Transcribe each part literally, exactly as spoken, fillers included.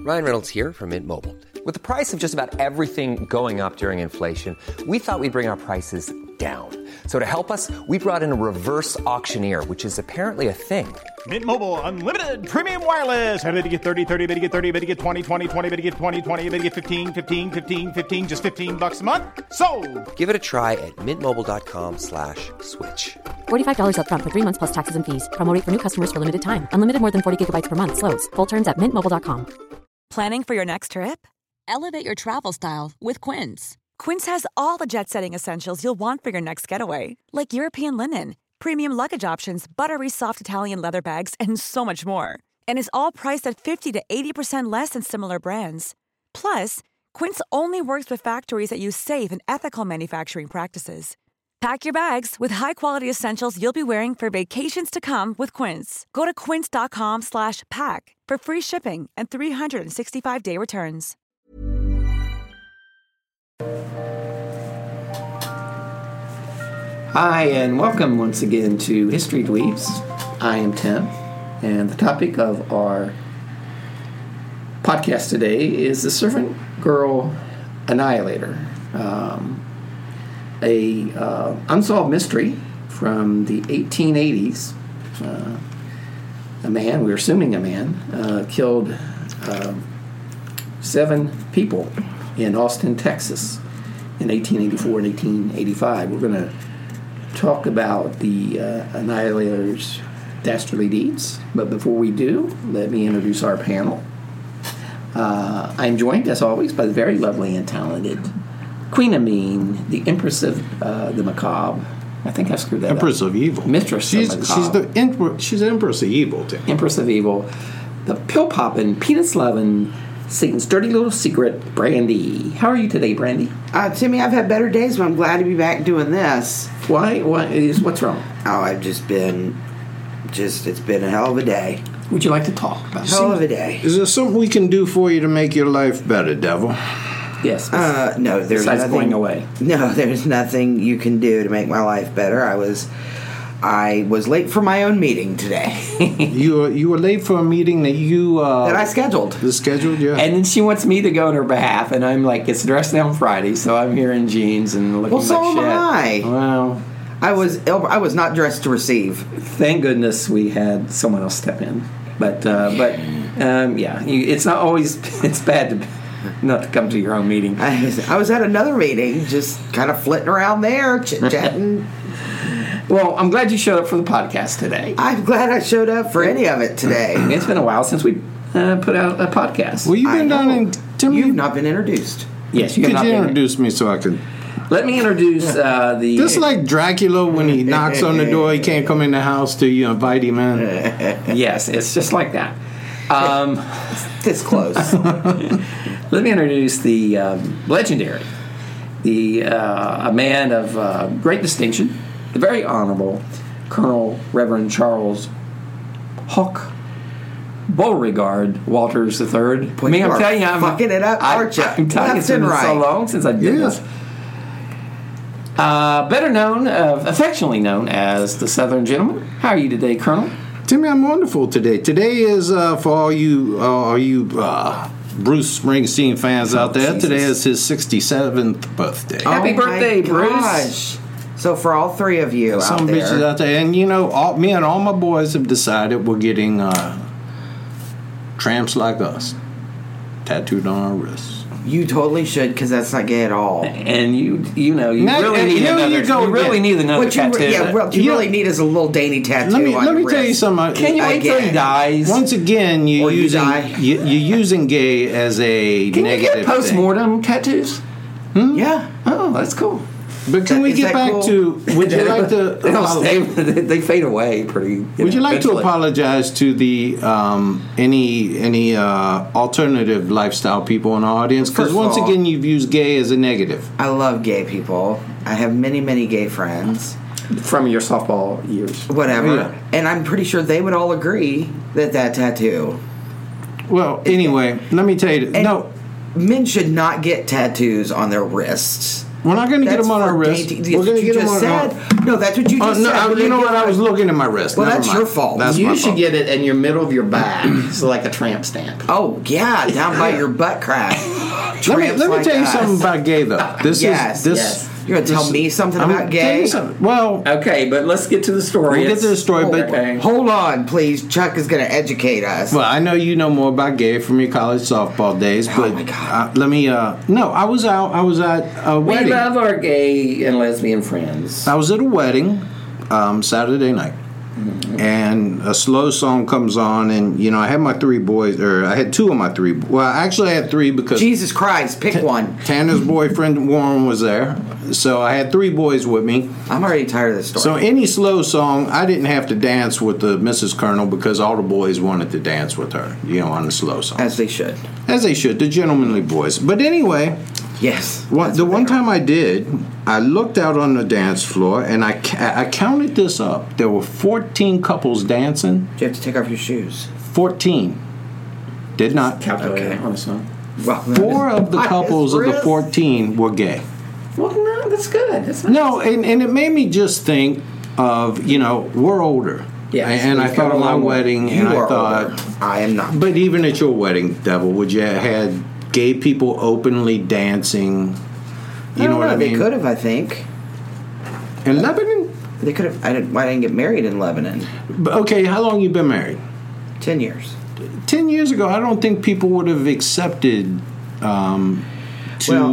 Ryan Reynolds here from Mint Mobile. With the price of just about everything going up during inflation, we thought we'd bring our prices down. So to help us, we brought in a reverse auctioneer, which is apparently a thing. Mint Mobile Unlimited Premium Wireless. How to get thirty, thirty, how to get thirty, how to get twenty, twenty, twenty, how to get twenty, twenty, how to get fifteen, fifteen, fifteen, fifteen, just fifteen bucks a month? Sold! Give it a try at mintmobile.com slash switch. forty-five dollars up front for three months plus taxes and fees. Promo rate for new customers for limited time. Unlimited more than forty gigabytes per month. Slows full terms at mint mobile dot com. Planning for your next trip? Elevate your travel style with Quince. Quince has all the jet-setting essentials you'll want for your next getaway, like European linen, premium luggage options, buttery soft Italian leather bags, and so much more. And is all priced at fifty to eighty percent less than similar brands. Plus, Quince only works with factories that use safe and ethical manufacturing practices. Pack your bags with high-quality essentials you'll be wearing for vacations to come with Quince. Go to quince.com slash pack for free shipping and three sixty-five day returns. Hi, and welcome once again to History Dweebs. I am Tim, and the topic of our podcast today is the Servant Girl Annihilator, um, a uh, unsolved mystery from the eighteen eighties. Uh, a man, we're assuming a man, uh, killed uh, seven people in Austin, Texas, in eighteen eighty-four and eighteen eighty-five. We're going to talk about the uh, Annihilator's dastardly deeds. But before we do, let me introduce our panel. Uh, I'm joined, as always, by the very lovely and talented Queen Amine, the Empress of uh, the Macabre. I think I screwed that Empress up. of Evil. Mistress she's, of Macabre. She's the emperor, she's the Empress of Evil, Tim. Empress of Evil. The pill-popping, penis-loving, Satan's dirty little secret, Brandy. How are you today, Brandy? Uh, Timmy, I've had better days, but I'm glad to be back doing this. Why? Why is what's wrong? Oh, I've just been, just it's been a hell of a day. Would you like to talk about? Hell of a day. Is there something we can do for you to make your life better, Devil? Yes. Uh, no, there's besides nothing, going away. No, there's nothing you can do to make my life better. I was, I was late for my own meeting today. you were you were late for a meeting that you uh, that I scheduled. The scheduled, yeah. And then she wants me to go on her behalf, and I'm like, it's dressed down Friday, so I'm here in jeans and looking well, so like shit. am I. Well, I was I was not dressed to receive. Thank goodness we had someone else step in. But uh, but um, yeah, you, it's not always it's bad to not to come to your own meeting. I was, I was at another meeting, just kind of flitting around there, chit chatting. Well, I'm glad you showed up for the podcast today. I'm glad I showed up for any of it today. It's been a while since we uh, put out a podcast. Well, you've been down in Timmy. You've not been introduced. Yes, you Could have you not introduce me so I can? Let me introduce uh, the. Just like Dracula when he knocks on the door, he can't come in the house till you invite him in. Yes, it's just like that. Um, this close. Let me introduce the um, legendary, the uh, a man of uh, great distinction, the very honorable Colonel Reverend Charles Hawk Beauregard Walters the Third. Boy, I mean, I'm telling you, I'm fucking it up, I, aren't you? I'm telling you, it's been right. so long since I did Yeah. this. Uh, better known, uh, affectionately known as the Southern Gentleman. How are you today, Colonel? Timmy, I'm wonderful today. Today is uh, for all you, uh, all you uh, Bruce Springsteen fans Oh, out there. Jesus. Today is his sixty-seventh birthday. Happy Oh, birthday, my Bruce. gosh. So for all three of you Some out bitches there, out there, and you know, all, me and all my boys have decided we're getting uh, tramps like us tattooed on our wrists. you totally should, because that's not gay at all. And you, you know, you Now, really and need here another. you You, go really again. need another What you, tattoo. yeah, what you You really know- need is a little dainty tattoo Let me on let me your tell you wrist. something. Can you wait till he Again. dies? Once again, you're Or you using die. you, you're using gay as a Can you negative get post-mortem tattoos? Yeah. Oh, that's cool. thing. But can we Is get that back cool? to? Would you like to? They don't stay. They fade away pretty. You Would you know, like to eventually. apologize to the um, any any uh, alternative lifestyle people in our audience? Because First of once all- again, you've used gay as a negative. I love gay people. I have many, many gay friends. from your softball years? Whatever. Yeah. And I'm pretty sure they would all agree that that tattoo. Well, anyway, let me tell you. And No, men should not get tattoos on their wrists. We're not going to get That's them on for our wrist. dainty- We're that's going to what get you them just on said. our. No, that's what you Oh, just no, said. I, We're you know gonna what? get I was them- looking at my wrist. Well, Never that's mind. your fault. That's You my should fault. get it in your middle of your back. So like a tramp stamp. Oh yeah, down by your butt crack. Let me, Tramps let me like tell you us. something about gay though. This Yes, is this. yes. You're gonna tell this- me something I'm about gonna tell you gay? something. Well, Okay, but let's get to the story. we'll get to the story, but Okay. Hold on, please. Chuck is gonna educate us. well, I know you know more about gay from your college softball days, but my God. Uh, let me. Uh, no, I was out. I was at a We wedding. love our gay and lesbian friends. I was at a wedding um, Saturday night, and a slow song comes on, and you know I had my three boys, or I had two of my three. Well, actually, I had three because Jesus Christ, pick one. Tanner's boyfriend Warren was there, so I had three boys with me. I'm already tired of this story. So any slow song, I didn't have to dance with the Missus Colonel because all the boys wanted to dance with her, you know, on the slow song, As they should. as they should, the gentlemanly boys. But anyway. Yes. What, that's the what one they are. time I did, I looked out on the dance floor and I, ca- I counted this up. There were fourteen couples dancing. You have to take off your shoes. fourteen. Did not. Calculated Okay. on a song. Well, Four of the I- couples of the Chris. fourteen were gay. Well, no, that's good. That's nice. No, and, and it made me just think of, you know, we're older. Yes, and I we've thought come of a my long way. wedding You and I are thought, older. I am not. but even at your wedding, Devil, would you have had gay people openly dancing? You I know don't what I They mean? could have, I think. In Lebanon? They could have. I didn't. Why I didn't get married in Lebanon? But, okay, how long you been married? Ten years. Ten years ago, I don't think people would have accepted um, two Well-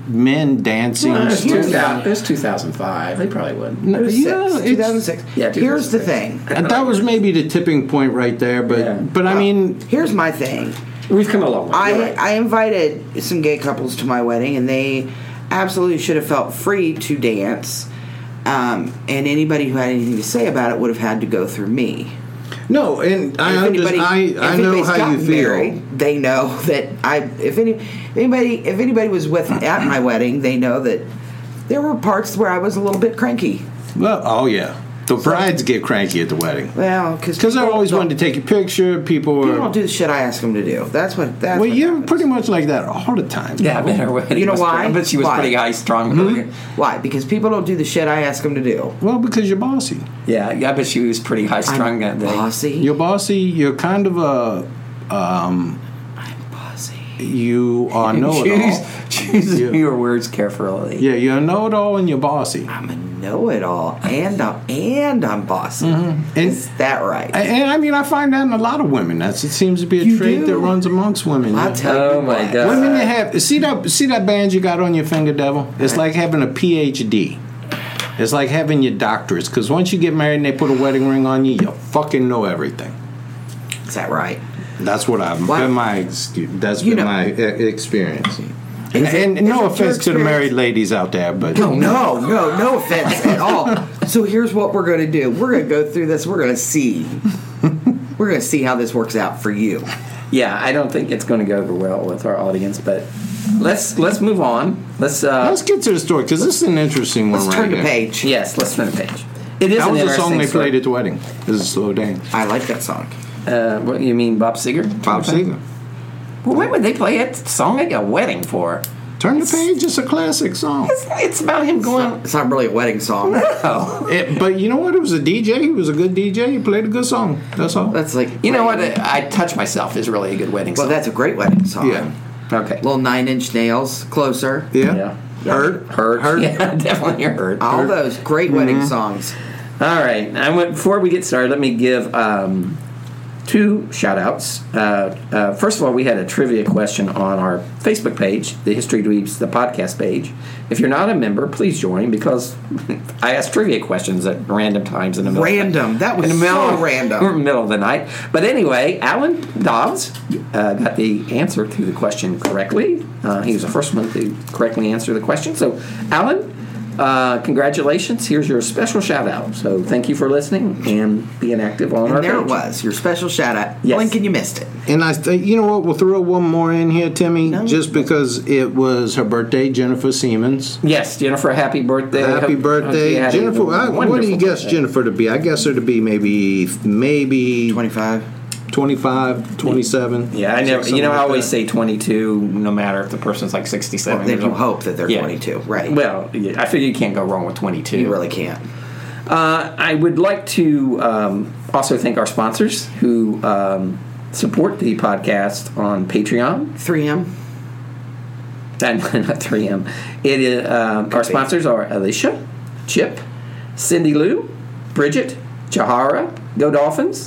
men dancing. Well, it's, Here's- two thousand, it's two thousand five. They probably wouldn't. No, Six, yeah, it's- two thousand six. Yeah, Here's the two thousand six. thing. and that was maybe the tipping point right there. But Yeah. but I mean, Here's my thing. We've come a long way. You're I right. I invited some gay couples to my wedding, and they absolutely should have felt free to dance. Um, and anybody who had anything to say about it would have had to go through me. no, and I If under, anybody- I, if I know anybody's how you gotten feel. married, they know that I. If any if anybody if anybody was with at my wedding, they know that there were parts where I was a little bit cranky. Well, oh yeah, the brides get cranky at the wedding Well, because because they're always wanting to take your picture. People People are. don't do the shit I ask them to do. That's what. That's Well, what you're happens. pretty much like that all the time. Yeah, I bet her wedding. You know was why? I bet she was Why? pretty high strung. Mm-hmm. Why? Because people don't do the shit I ask them to do. Well, because you're bossy. Yeah, yeah, I bet she was pretty high strung that day. Bossy. You're bossy. You're kind of a. Um, bossy. you are know it choose all. choose Yeah. your words carefully. Yeah, you're a know it all and you're bossy. I'm a know-it-all, and I'm and I'm bossy. And- Is that right? And, and I mean, I find that in a lot of women. That's it seems to be a You trait do? that runs amongst women. I'll Yeah. tell Oh, you my what. God. Women that have see that see that band you got on your finger, Devil. It's like having a P H D. It's like having your doctorates. Because once you get married and they put a wedding ring on you, you fucking know everything. Is that right? That's what I've Why- been my ex- that's You been know- my e- experience. And, Is it- and is no it your offense to the experience? married ladies out there, but No, no, no, no offense at all. So here's what we're going to do. We're going to go through this. We're going to see. We're going to see how this works out for you. Yeah, I don't think it's going to go over well with our audience, but let's let's move on. Let's uh, let's get to the story because this is an interesting one Let's right turn the here. page. yes, let's turn the page. It is That an was the interesting song they story. played at the wedding. This is Slow Dance. I like that song. Uh, what you mean, Bob Seger? Bob Seger. Well, why would they play that song at a wedding for? Turn the page. It's a classic song. It's, it's about him going. It's not really a wedding song. Oh, It, but you know what? It was a D J. He was a good D J. He played a good song. That's all. That's like you know what? I, I Touch Myself is really a good wedding Well, song. that's a great wedding song. Yeah. Okay. Little Nine Inch Nails, Closer. Yeah. Yeah. Hurt. Hurt. Hurt. Yeah, definitely hurt. All those great wedding songs. All right. I went, before we get started, let me give um, two shout-outs. Uh, uh, first of all, we had a trivia question on our Facebook page, the History Dweebs, the podcast page. If you're not a member, please join because I ask trivia questions at random times in the middle. Random. That was in the middle, so random. middle of the night. But anyway, Alan Dobbs uh, got the answer to the question correctly. Uh, he was the first one to correctly answer the question. So, Alan, uh, congratulations. Here's your special shout out. So, thank you for listening and being active on our And there page. it was, your special shout out. Yes. Blink and you missed it. And I, th- you know what? We'll throw one more in here, Timmy, No. just because it was her birthday, Jennifer Siemens. Yes, Jennifer, happy birthday. Happy Hope- birthday, hope you had a Jennifer. I, what do you wonderful guess birthday. Jennifer to be? I guess her to be maybe maybe twenty-five. twenty-five, twenty-seven. Yeah, I never. You know, like I always that. say twenty-two, no matter if the person's like sixty-seven. Well, then years you old. hope that they're Yeah. twenty-two, right? Well, yeah, I figure you can't go wrong with twenty-two. You really can't. Uh, I would like to um, also thank our sponsors who um, support the podcast on Patreon. three M. And not three M. It is, um, our sponsors are Alicia, Chip, Cindy Lou, Bridget, Jahara, Go Dolphins,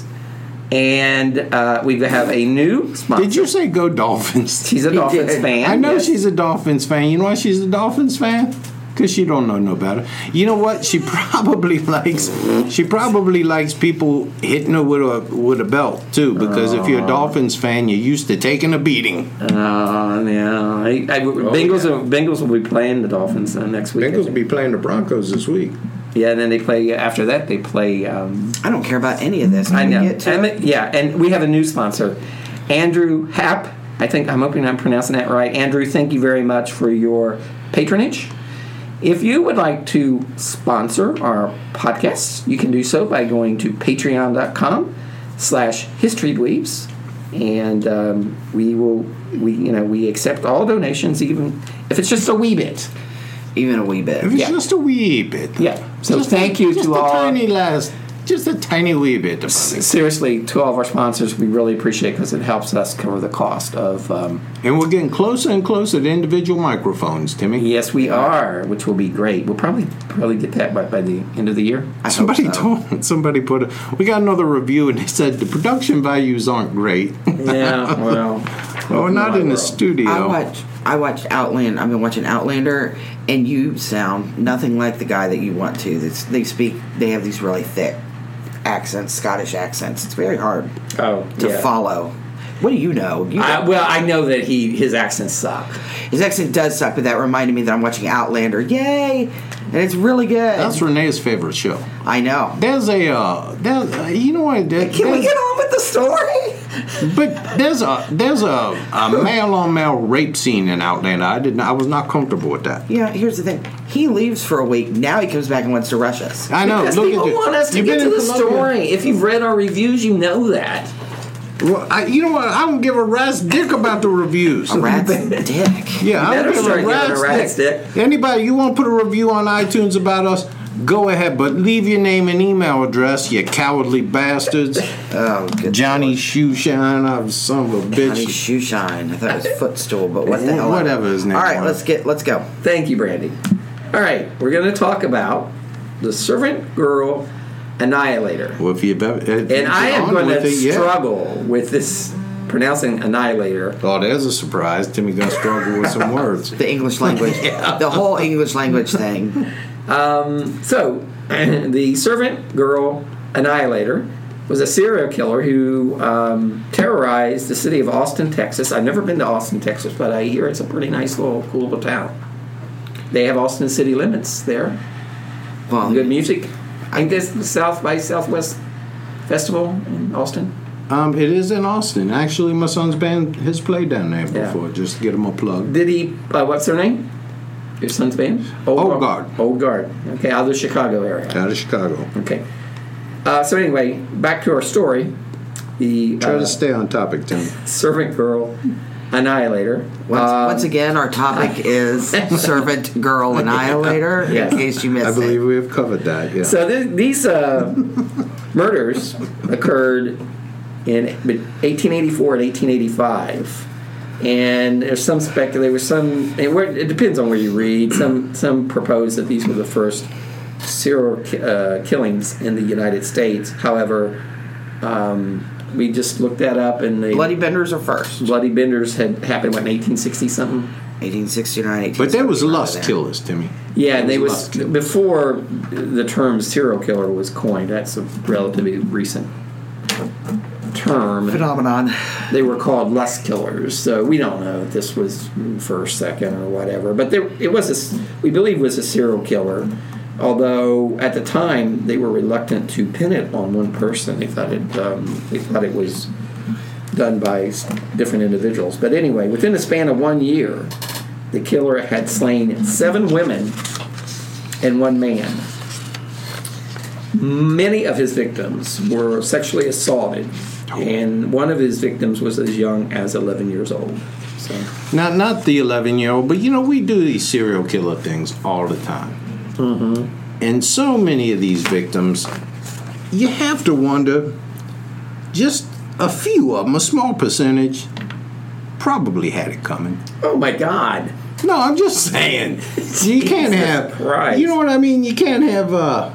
and uh, we have a new sponsor. Did you say go Dolphins? She's a He Dolphins did. fan. I know yes. she's a Dolphins fan. You know why she's a Dolphins fan? Because she don't know no better. You know what? She probably likes. She probably likes people hitting her with a with a belt too. Because if you're a Dolphins fan, you're used to taking a beating. Oh, no. I, I, Bengals, yeah. are, Bengals will be playing the Dolphins uh, next week. I Bengals will think. be playing the Broncos this week. Yeah, and then they play, after that, they play. Um, I don't care about any of this. Can I know. we get to And it? the- yeah, and we have a new sponsor, Andrew Happ. I think I'm hoping I'm pronouncing that right. Andrew, thank you very much for your patronage. If you would like to sponsor our podcasts, you can do so by going to patreon.com slash historydweebs. And um, we will, we you know, we accept all donations, even if it's just a wee bit. Even a wee bit. If it's Yeah. just a wee bit. Yeah. So Just thank a, you just to a all. tiny last, just a tiny wee bit. Of money. Seriously, to all of our sponsors, we really appreciate it because it helps us cover the cost of. Um, And we're getting closer and closer to individual microphones, Timmy. yes, we are, which will be great. We'll probably probably get that by, by the end of the year. I Somebody hope so. told somebody put a, we got another review and they said the production values aren't great. Yeah, well, Well, we're not in the I studio. watch. I watched Outland. I've been watching Outlander, and you sound nothing like the guy that you want to. It's, they speak. They have these really thick accents, Scottish accents. It's very hard oh, to yeah. follow. What do you know? You I, well, I know that he his accents suck. His accent does suck, but that reminded me that I'm watching Outlander. Yay! And it's really good. That's Renee's favorite show. I know. There's a, uh, there's, uh, you know what? There, Can we there's- get on with the story? But there's a there's a, a male on male rape scene in Outlander. I didn't. I was not comfortable with that. Yeah, here's the thing. He leaves for a week. Now he comes back and wants to rush us. I know. Because Look people at you. want us to You've get been to in the Colombia. story. If you've read our reviews, you know that. Well, I, you know what? I don't give a rat's dick about the reviews. A rat's dick. Yeah, I better don't give start a giving a rat's, rat's dick. dick. Anybody, you want to put a review on iTunes about us? Go ahead, but leave your name and email address, you cowardly bastards. Oh, good. Johnny Shoeshine, I'm son of a bitch. Johnny Shoeshine. I thought it was Footstool, but what the hell? Whatever his name All right, was. let's get. Let's go. Thank you, Brandy. All right, we're going to talk about the Servant Girl Annihilator. Well, if you've ever, if you And I get am on going with to it, yeah. struggle with this pronouncing Annihilator. Oh, there's a surprise. Timmy gonna struggle with some words. The English language. The whole English language thing. So, the Servant Girl Annihilator was a serial killer who um, terrorized the city of Austin, Texas. I've never been to Austin, Texas, but I hear it's a pretty nice little, cool little town. They have Austin city limits there. Well, Good music. I think this is the South by Southwest Festival in Austin. Um, it is in Austin. Actually, my son's band has played down there Yeah. before. Just to get him a plug. Did he, uh, what's their name? Your son's band? Old Guard. Old Guard. Okay, out of the Chicago area. Out of Chicago. Okay. Uh, so anyway, back to our story. The Try uh, to stay on topic, Timmy. Servant Girl Annihilator. once, Um, once again, our topic is Servant Girl Annihilator. Yes. In case you missed I believe it. we have covered that. Yeah. So th- these uh, murders occurred in eighteen eighty-four and eighteen eighty-five, and there's some speculation. There was some. And where, it depends on where you read. Some some propose that these were the first serial ki- uh, killings in the United States. However, um, we just looked that up, and the Bloody Benders are first. Bloody Benders had happened what, in eighteen sixty something. eighteen sixty-nine, eighteen but there was seventy, lust there. killers, Timmy. Yeah, and they was was lust killers. before the term serial killer was coined. That's a relatively recent term. Phenomenon. They were called lust killers, so we don't know if this was first, second, or whatever. But there, it was a, s- we believe, was a serial killer. Although at the time they were reluctant to pin it on one person. They thought it, um, they thought it was done by s- different individuals. But anyway, within the span of one year, the killer had slain seven women and one man. Many of his victims were sexually assaulted And one of his victims was as young as eleven years old. So. Not not the eleven-year-old, but you know, we do these serial killer things all the time. Mm-hmm. And so many of these victims, you have to wonder, just a few of them, a small percentage, probably had it coming. Oh, my God. No, I'm just saying. You can't have, Christ. you know what I mean? You can't have, uh,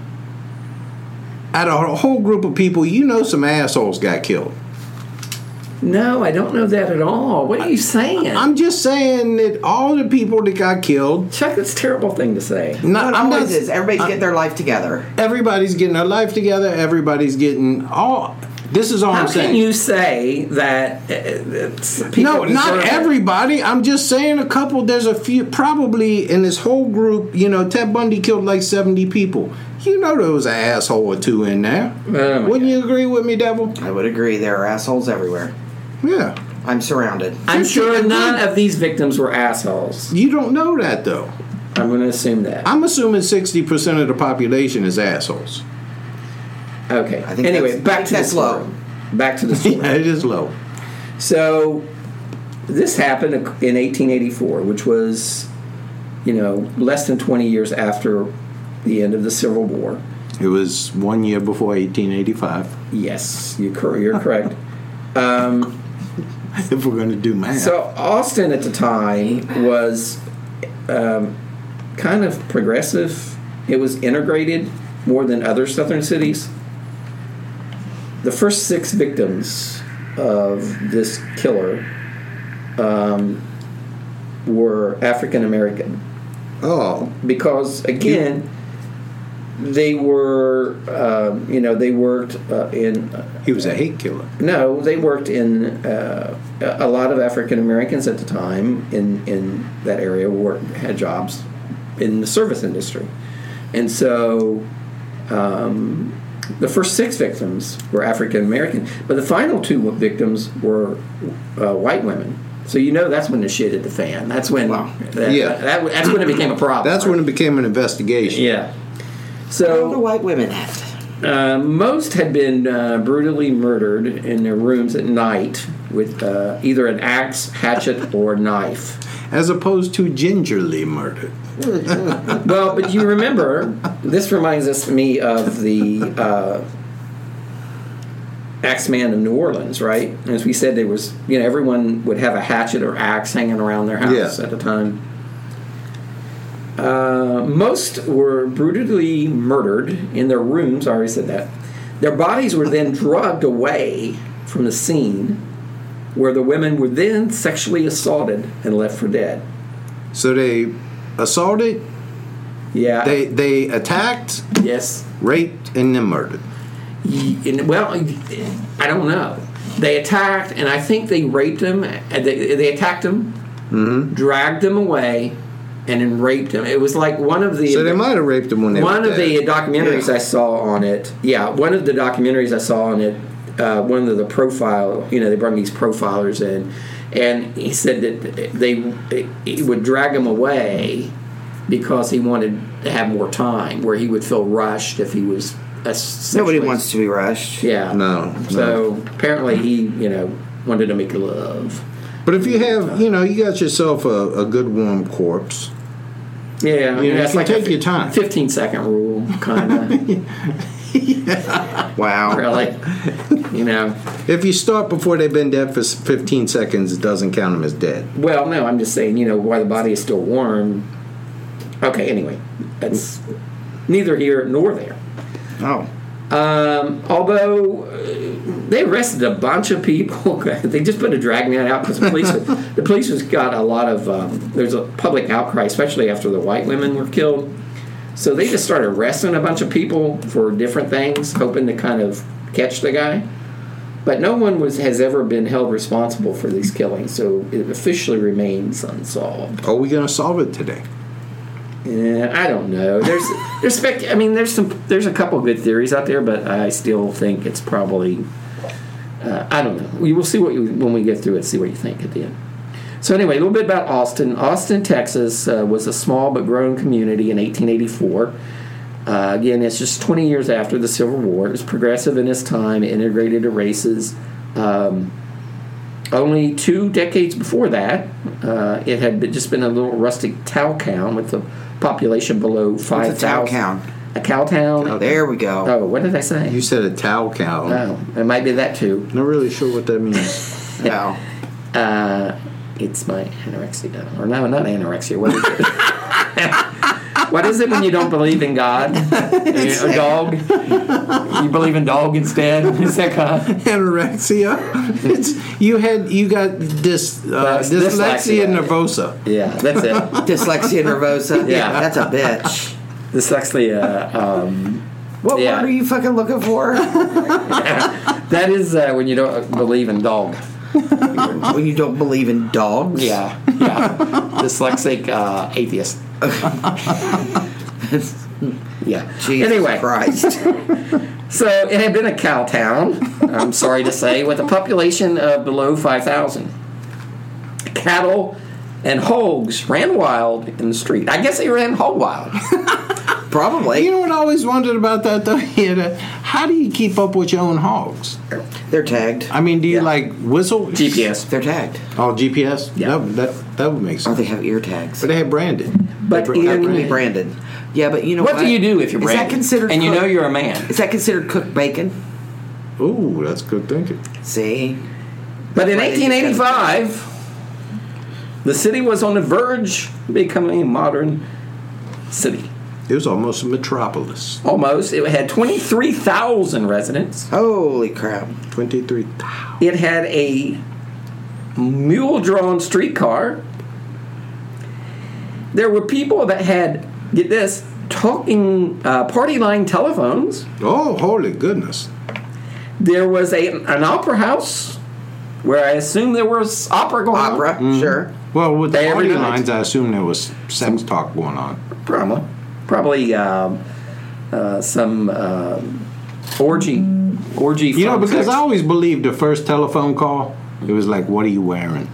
out of a whole group of people, you know some assholes got killed. No, I don't know that at all. What are you saying? I'm just saying that all the people that got killed. Chuck, that's a terrible thing to say. Not, It I'm always not, is. Everybody's I- getting their life together. Everybody's getting their life together. Everybody's getting all. This is all How I'm can saying. you say that uh, it's people No, not deserve it? everybody. I'm just saying a couple. There's a few, probably in this whole group. You know, Ted Bundy killed like seventy people. You know, there was an asshole or two in there. Oh, my Wouldn't God. you agree with me, Devil? I would agree. There are assholes everywhere. Yeah. I'm surrounded. I'm sure none of these victims were assholes. You don't know that though. I'm going to assume that. I'm assuming sixty percent of the population is assholes. Okay. I think anyway, that's- I back think to the that's story. low. Back to the story. Yeah, it is low. So this happened in eighteen eighty-four, which was, you know, less than twenty years after the end of the Civil War. It was one year before eighteen eighty-five. Yes, you cor- you're correct. Um, If we're going to do math. so Austin at the time was um, kind of progressive. It was integrated more than other southern cities. The first six victims of this killer um, were African American. oh, Because again, they were, uh, you know, they worked uh, in. he was a hate killer. No, they worked in. Uh, a lot of African Americans at the time in in that area worked had jobs in the service industry, and so. Um, the first six victims were African American, but the final two victims were uh, white women. So you know that's when the shit hit the fan. That's when, Wow. that, Yeah. that, that's when it became a problem. That's when it became an investigation. Yeah. Where the So white women at? uh, most had been uh, brutally murdered in their rooms at night with uh, either an axe, hatchet, or knife. As opposed to gingerly murdered. Well, but you remember, this reminds us me of the uh, Axeman of New Orleans, right? As we said, there was, you know, everyone would have a hatchet or axe hanging around their house Yeah. at the time. Uh, most were brutally murdered in their rooms. I already said that. Their bodies were then drugged away from the scene, where the women were then sexually assaulted and left for dead. So they assaulted, Yeah. they they attacked, yes. raped, and then murdered. Y- and- Well, I don't know. They attacked, and I think they raped him. And they, they attacked him, Mm-hmm. dragged him away, and then raped him. It was like one of the So they might have raped them when they one were of the dead. documentaries I saw on it. Yeah, one of the documentaries I saw on it. Uh, one of the profile, you know, they brought these profilers in, and he said that they he would drag him away because he wanted to have more time, where he would feel rushed if he was. A Nobody wants to be rushed. Yeah. No, So apparently he, you know, wanted to make love. But if you have, you know, you got yourself a, a good warm corpse. Yeah, You know, that's you like take a your time. fifteen second rule, kind of. Wow. Really, you know. If you start before they've been dead for fifteen seconds, it doesn't count them as dead. Well, no, I'm just saying, you know, while the body is still warm. Okay, anyway, that's neither here nor there. Oh. Um, although uh, they arrested a bunch of people, they just put a dragnet out because the police, the police has got a lot of. Um, there's a public outcry, especially after the white women were killed. So they just started arresting a bunch of people for different things, hoping to kind of catch the guy. But no one was has ever been held responsible for these killings, so it officially remains unsolved. Are we going to solve it today? Yeah, I don't know. There's there's spec. I mean, there's some there's a couple good theories out there, but I still think it's probably. Uh, I don't know. We will see what you, when we get through it. See what you think at the end. So anyway, a little bit about Austin. Austin, Texas, uh, was a small but growing community in eighteen eighty-four. Uh, again, it's just twenty years after the Civil War. It was progressive in its time, integrated races. Um, only two decades before that, uh, it had been, just been a little rustic town town with a population below five thousand. What's a town? A cow town. Oh, there we go. Oh, what did I say? You said a towel cow. Oh, it might be that too. Not really sure what that means. No. Uh, it's my anorexia. Or no, not anorexia. What is it? What is it when you don't believe in God? A dog? You believe in dog instead? Is that kind of Anorexia. It's you had you got this uh, That's dyslexia, dyslexia. nervosa. Yeah, that's it. Dyslexia nervosa. Yeah. That's a bitch. Dyslexia. Um, What Yeah. word are you fucking looking for? that is uh, when you don't believe in dog. When you don't believe in dogs? Yeah, yeah. Dyslexic uh, atheist. Yeah. Jesus anyway, Christ. so it had been a cow town, I'm sorry to say, with a population of below five thousand. Cattle and hogs ran wild in the street. I guess they ran hog wild. Probably. You know what I always wondered about that though? Yeah, that- how do you keep up with your own hogs? They're tagged. I mean, do you Yeah. like whistle? G P S. They're tagged. Oh, G P S. Yeah. That that, that would make Or sense. they have ear tags. But they had branded. But They br- in- Can be branded. Yeah, but you know what? What do you do if you're Is branded? that considered and you cook- know you're a man? Is that considered cooked bacon? Ooh, that's good thinking. See? But in Why did you eighteen eighty-five, the city was on the verge of becoming a modern city. It was almost a metropolis. Almost. It had twenty-three thousand residents. Holy crap. Twenty-three thousand. It had a mule-drawn streetcar. There were people that had, get this, talking uh, party line telephones. Oh, holy goodness! There was a an opera house where I assume there was opera going on. Opera, sure. Well, with the Every party night. lines, I assume there was sex talk going on. Probably. Probably um, uh, some um orgy. Orgy. You know, phone because sex. I always believed the first telephone call, it was like, "What are you wearing?"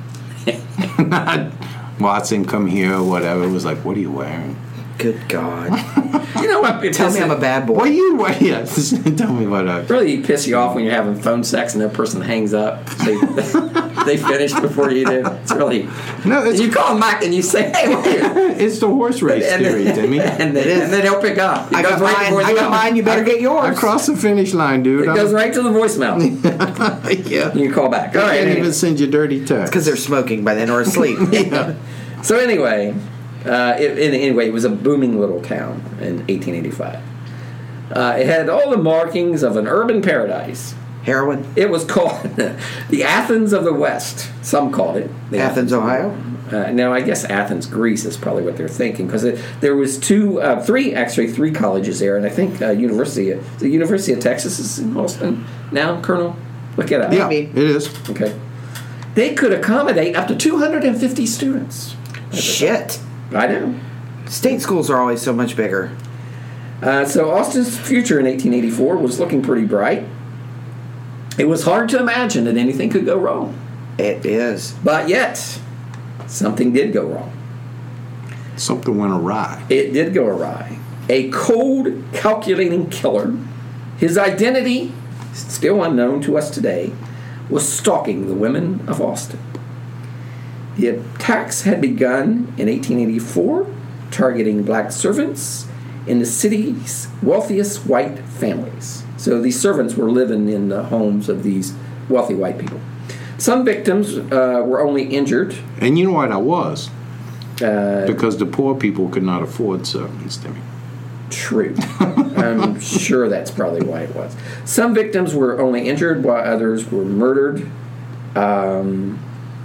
Not Watson, come here, or whatever. It was like, "What are you wearing?" Good God. You know what? It Tell me pisses- I'm a bad boy. What are you wearing? Yeah, tell me what. I, really piss you off when you're having phone sex and that person hangs up. They, they finish before you do. It's really. no, it's You call them back and you say, "Hey, wait." it's the horse race and, theory, Timmy. and, they, and then they'll pick up. It I goes got right mine. before I the got mine. You better get yours. I crossed the finish line, dude. It I'm- goes right to the voicemail. yeah. You can call back. All I right. can't Anyway. even send you dirty text. Because they're smoking by then or asleep. So anyway, uh, it, it- anyway, it was a booming little town in eighteen eighty-five. Uh, it had all the markings of an urban paradise. Heroin. It was called the Athens of the West. Some called it the Athens, Ohio. Uh, now, I guess Athens, Greece is probably what they're thinking because there was two, uh, three, actually three colleges there, and I think uh, University, the University of Texas is in Austin now. Colonel, look it up. Yeah, Maybe. it is. Okay. They could accommodate up to two hundred fifty students. Shit. I know. State schools are always so much bigger. Uh, so Austin's future in eighteen eighty-four was looking pretty bright. It was hard to imagine that anything could go wrong, It is. but yet something did go wrong. Something went awry. It did go awry. A cold, calculating killer, his identity, still unknown to us today, was stalking the women of Austin. The attacks had begun in eighteen eighty-four, targeting black servants in the city's wealthiest white families. So these servants were living in the homes of these wealthy white people. Some victims uh, were only injured. And you know what I was? Uh, Because the poor people could not afford servants, Timmy. True. I'm sure that's probably why it was. Some victims were only injured while others were murdered. Um,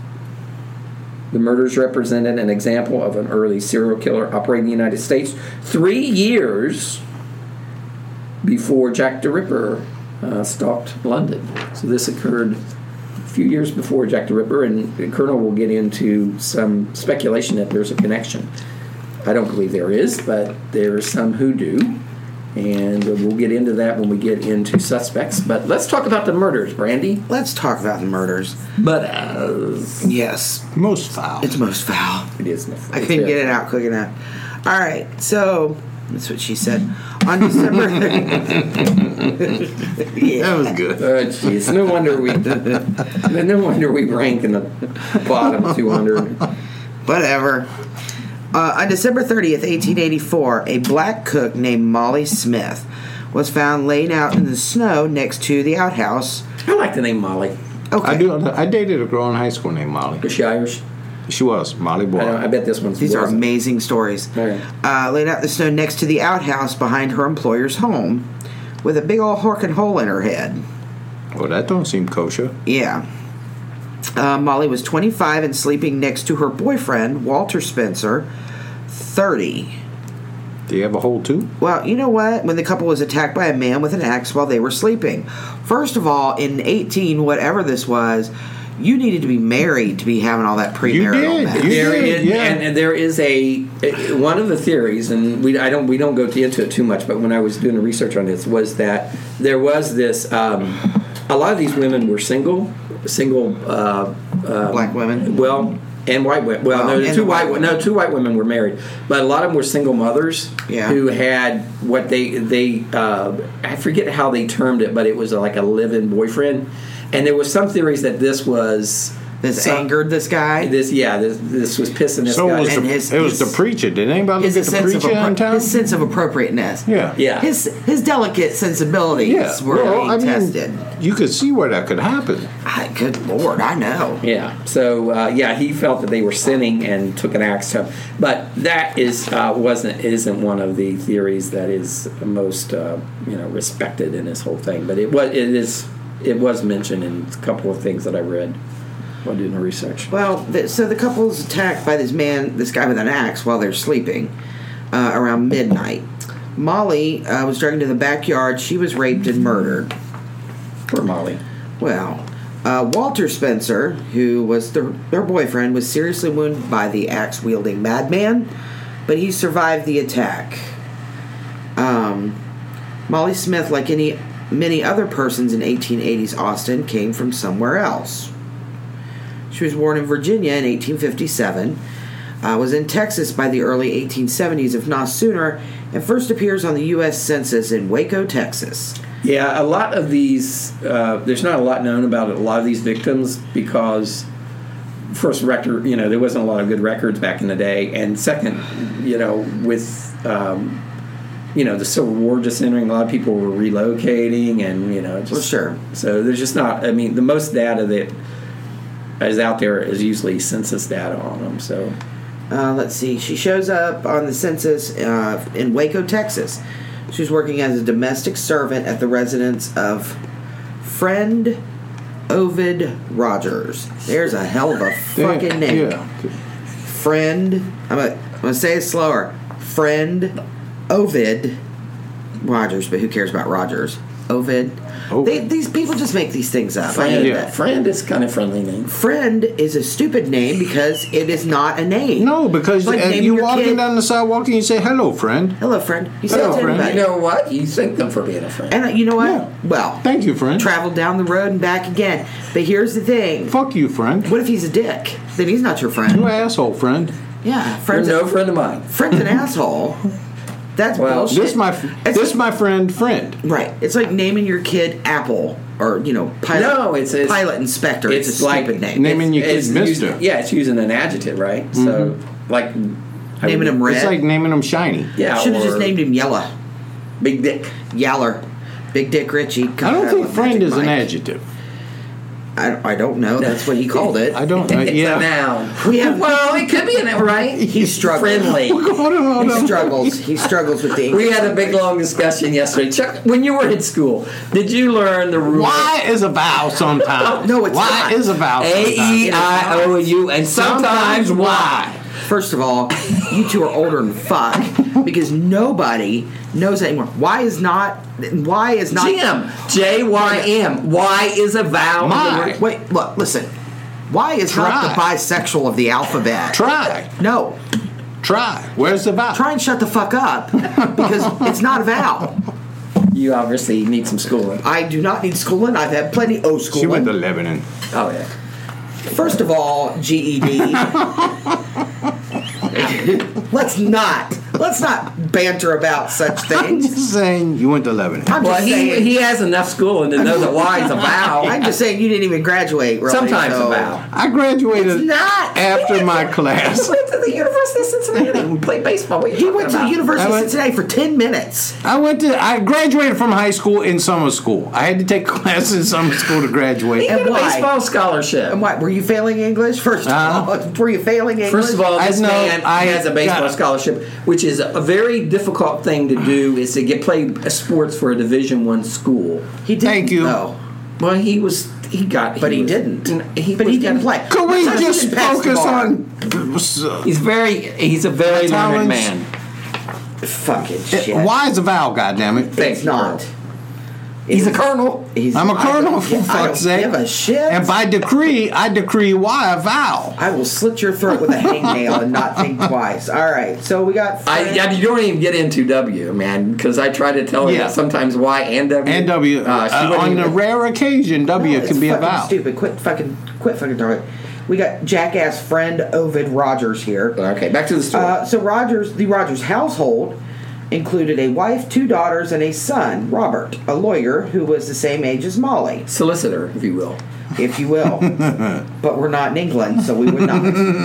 the murders represented an example of an early serial killer operating in the United States three years before Jack the Ripper uh, stalked London. So this occurred a few years before Jack the Ripper, and the Colonel will get into some speculation that there's a connection. I don't believe there is, but there are some who do. And we'll get into that when we get into suspects. But let's talk about the murders, Brandy. Let's talk about the murders. But as Yes. Most foul. It's most foul. it is, I couldn't get it out quick enough. All right. So, That's what she said. On December Yeah. That was good. Oh, jeez. No wonder we. No wonder we rank in the bottom two hundred. Whatever. Uh, on December thirtieth, eighteen eighty-four, a black cook named Molly Smith was found laying out in the snow next to the outhouse. I like the name Molly. Okay. I do. I dated a girl in high school named Molly. Was she Irish? She was Molly Boy. I, know, I bet this one's. These are wasn't. amazing stories. Okay. Uh, laid out in the snow next to the outhouse behind her employer's home, with a big old horking hole in her head. Well, that don't seem kosher. Yeah. Uh, Molly was twenty-five and sleeping next to her boyfriend, Walter Spencer, thirty. Do you have a hole too? Well, you know what? When the couple was attacked by a man with an axe while they were sleeping. First of all, in eighteen, whatever this was, you needed to be married to be having all that premarital You did. mess. You There did, is, yeah. and, and there is a one of the theories, and we I don't we don't go into it too much. But when I was doing the research on this, was that there was this. Um, a lot of these women were single, single uh, uh, Black women? Well, and white women. Well, Oh, no, and two the white white women. no two white women were married, but a lot of them were single mothers Yeah. who had what they they uh, I forget how they termed it, but it was like a live-in boyfriend, and there was some theories that this was. This some- angered this guy. This yeah, this, this was pissing this So guy. it was, And the, his- it was his- the preacher. Did anybody his look at the sense of preacher appro- in town? his sense of appropriateness. Yeah. Yeah. His his delicate sensibilities Yeah. were Well, being I mean, tested. you could see where that could happen. I, good Lord, I know. Yeah. So uh, yeah, he felt that they were sinning and took an axe to him. But that is uh, wasn't isn't one of the theories that is most uh, you know respected in this whole thing. But it was it is it was mentioned in a couple of things that I read while doing the research. Well, th- so the couple's attacked by this man, this guy with an axe, while they're sleeping uh, around midnight. Molly uh, was dragged to the backyard. She was raped and murdered. Poor Molly. Well, uh, Walter Spencer, who was their, their boyfriend, was seriously wounded by the axe-wielding madman, but he survived the attack. Um, Molly Smith, like any many other persons in eighteen eighties Austin, came from somewhere else. She was born in Virginia in eighteen fifty-seven, uh, was in Texas by the early eighteen seventies, if not sooner, and first appears on the U S Census in Waco, Texas. Yeah, a lot of these. Uh, there's not a lot known about a lot of these victims because, first, record. You know, there wasn't a lot of good records back in the day, and second, you know, with um, you know the Civil War just entering, a lot of people were relocating, and you know, just, Well, sure. So there's just not. I mean, the most data that is out there is usually census data on them. So Uh, let's see. She shows up on the census uh, in Waco, Texas. She was working as a domestic servant at the residence of Friend Ovid Rogers. There's a hell of a fucking name. Yeah. Friend. I'm gonna, I'm gonna say it slower. Friend Ovid Rogers, but who cares about Rogers? Ovid. Ovid. They, these people just make these things up. I friend, hate Yeah. that. friend is kind of friendly name. Friend is a stupid name because it is not a name. No, because Like uh, naming you're your walking kid- down the sidewalk and you say, "Hello, friend." Hello, friend. You say Hello, it to friend. everybody. You know what? You thank them for being a friend. And uh, you know what? Yeah. Well, Thank you, friend. travel down the road and back again. But here's the thing. Fuck you, friend. What if he's a dick? Then he's not your You friend. asshole, friend. Yeah, You're friend's, no a, friend of mine. friend's an asshole. That's Well, bullshit. This my It's this like- my friend, friend. right. It's like naming your kid Apple or you know pilot. No, it's- it's- pilot inspector. It's, it's a like- stupid name. Naming your kid It's Mister. using- yeah, it's using an adjective, right? So, like I Naming would- him red. It's like naming them shiny. Yeah, Should have or just named him Yella. Big Dick. Yaller. Big Dick Richie. I don't think friend is an Mike. adjective. I, I don't know. That's what he called it. I don't. Uh, It's a yeah. noun. We have- well, it could be an right. He struggles. Friendly. Hold on, hold He on. struggles. He struggles with the English We had a big language. long discussion yesterday. Chuck, when you were in school, did you learn the rule? Why is a vowel sometimes? No, it's Why not. is a vowel A sometimes? E I O U and sometimes Sometimes Y. First of all, you two are older than fuck because nobody knows that anymore. Why is not? Why is not? Jim. J Y M. Y is a vowel. My. Wait, look, listen. Why is not the Try. bisexual of the alphabet? Try. No, Try. Where's the vowel? try and shut the fuck up because it's not a vowel. You obviously need some schooling. I do not need schooling. I've had plenty of She went to schooling. Lebanon. Oh, yeah. First of all, G E D. let's not. Let's let's not banter about such I'm things. just saying you went to Lebanon. I'm Well, just he, saying. he has enough schooling to know that Y is a vowel. I'm just saying you didn't even graduate. Really, Sometimes so. a vowel. I graduated It's not. after my class. He went to the University of Cincinnati and played baseball. What are you He talking went to the about? University I of went- Cincinnati for ten minutes. I went to. I graduated from high school in summer school. I had to take classes in summer school to graduate. He And got a why? baseball scholarship. And what? Were you failing English? First of Uh-huh. all, were you failing English? First of all, I this know, man I has a baseball got- scholarship, which is a very difficult thing to do. Is to get play sports for a Division One school. he didn't. Thank you. No. Well, he was he got, But he was- didn't. He but was he didn't gonna- play. Could we That's how he just didn't pass the focus bar. on? He's very he's a very learned Talents. man. Fucking shit. Why is a vowel? Goddammit! Thank It's you, not. Earl. He's a colonel. He's, I'm a I colonel, don't- for I fuck's don't sake. give a shit. And by decree, I decree Y a vowel. I will slit your throat with a hangnail and not think twice. All right, so we got. I, Fred- yeah, you don't even get into W, man, because I try to tell her Yeah. that sometimes Y and W. And W. Uh, she uh, wouldn't on even- the rare occasion, W No, it's can be a fucking vowel. Stupid. Quit fucking. Quit fucking throwing it. We got jackass friend Ovid Rogers here. Okay, back to the story. Uh, so Rogers, the Rogers household included a wife, two daughters, and a son, Robert, a lawyer who was the same age as Molly, Solicitor, if you will. if you will. But we're not in England, so we would not.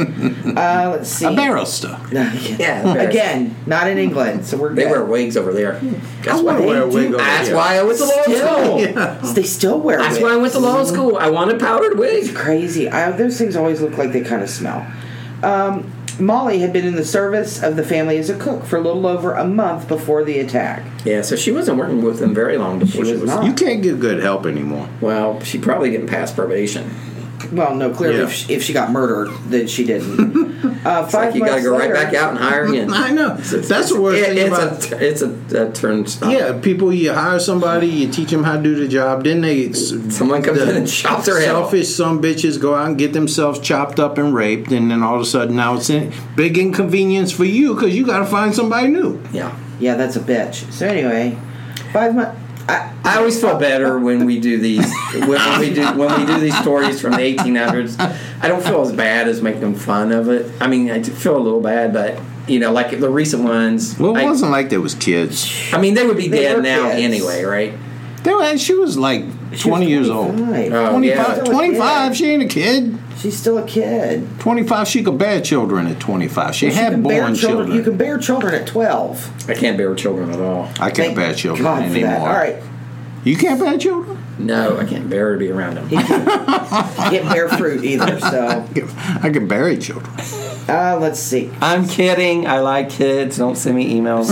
Uh, let's see. A barrister. Yeah, the bears. Again, not in England, so we're They good. wear wigs over there. That's I why. wanna wear a wig over That's here. why I went to law school. Still, they still wear. That's wigs. why I went to law school. I wanted powdered wigs. Crazy. I, those things always look like they kind of smell. Um, Molly had been in the service of the family as a cook for a little over a month before the attack. Yeah, so she wasn't working with them very long before She she was was. not. You can't get good help anymore. Well, she probably didn't pass probation. Well, no, clearly Yeah. if, she, if she got murdered, then she didn't. Uh, It's five like you got to months go right later- back out and hire again. I know. That's the worst It- thing it's about. a it's a, a turnstile. Yeah, people. You hire somebody, you teach them how to do the job. Then they Someone comes the in and chops their head off. Selfish some bitches go out and get themselves chopped up and raped, and then all of a sudden now it's a big inconvenience for you because you got to find somebody new. Yeah. Yeah, that's a bitch. So anyway, five months. I, I always feel better when we do these when we do when we do these stories from the eighteen hundreds. I don't feel as bad as making fun of it. I mean, I do feel a little bad, but you know, like the recent ones. Well, it I, wasn't like there was kids. I mean, they would be They dead were now kids. anyway, right? They were, she was like she twenty was years old. twenty-five. Oh, twenty-five, yeah. Still a twenty-five, kid. she ain't a kid. She's still a kid. twenty-five, she could bear children at twenty-five. She Well, had can bear born children. You can bear children at twelve. I can't bear children at all. I can't Thank bear children God for anymore. that. All right. You can't bear children? No, I can't bear to be around them. Can't bear fruit either. So I can bury children. uh, let's see. I'm kidding. I like kids. Don't send me emails.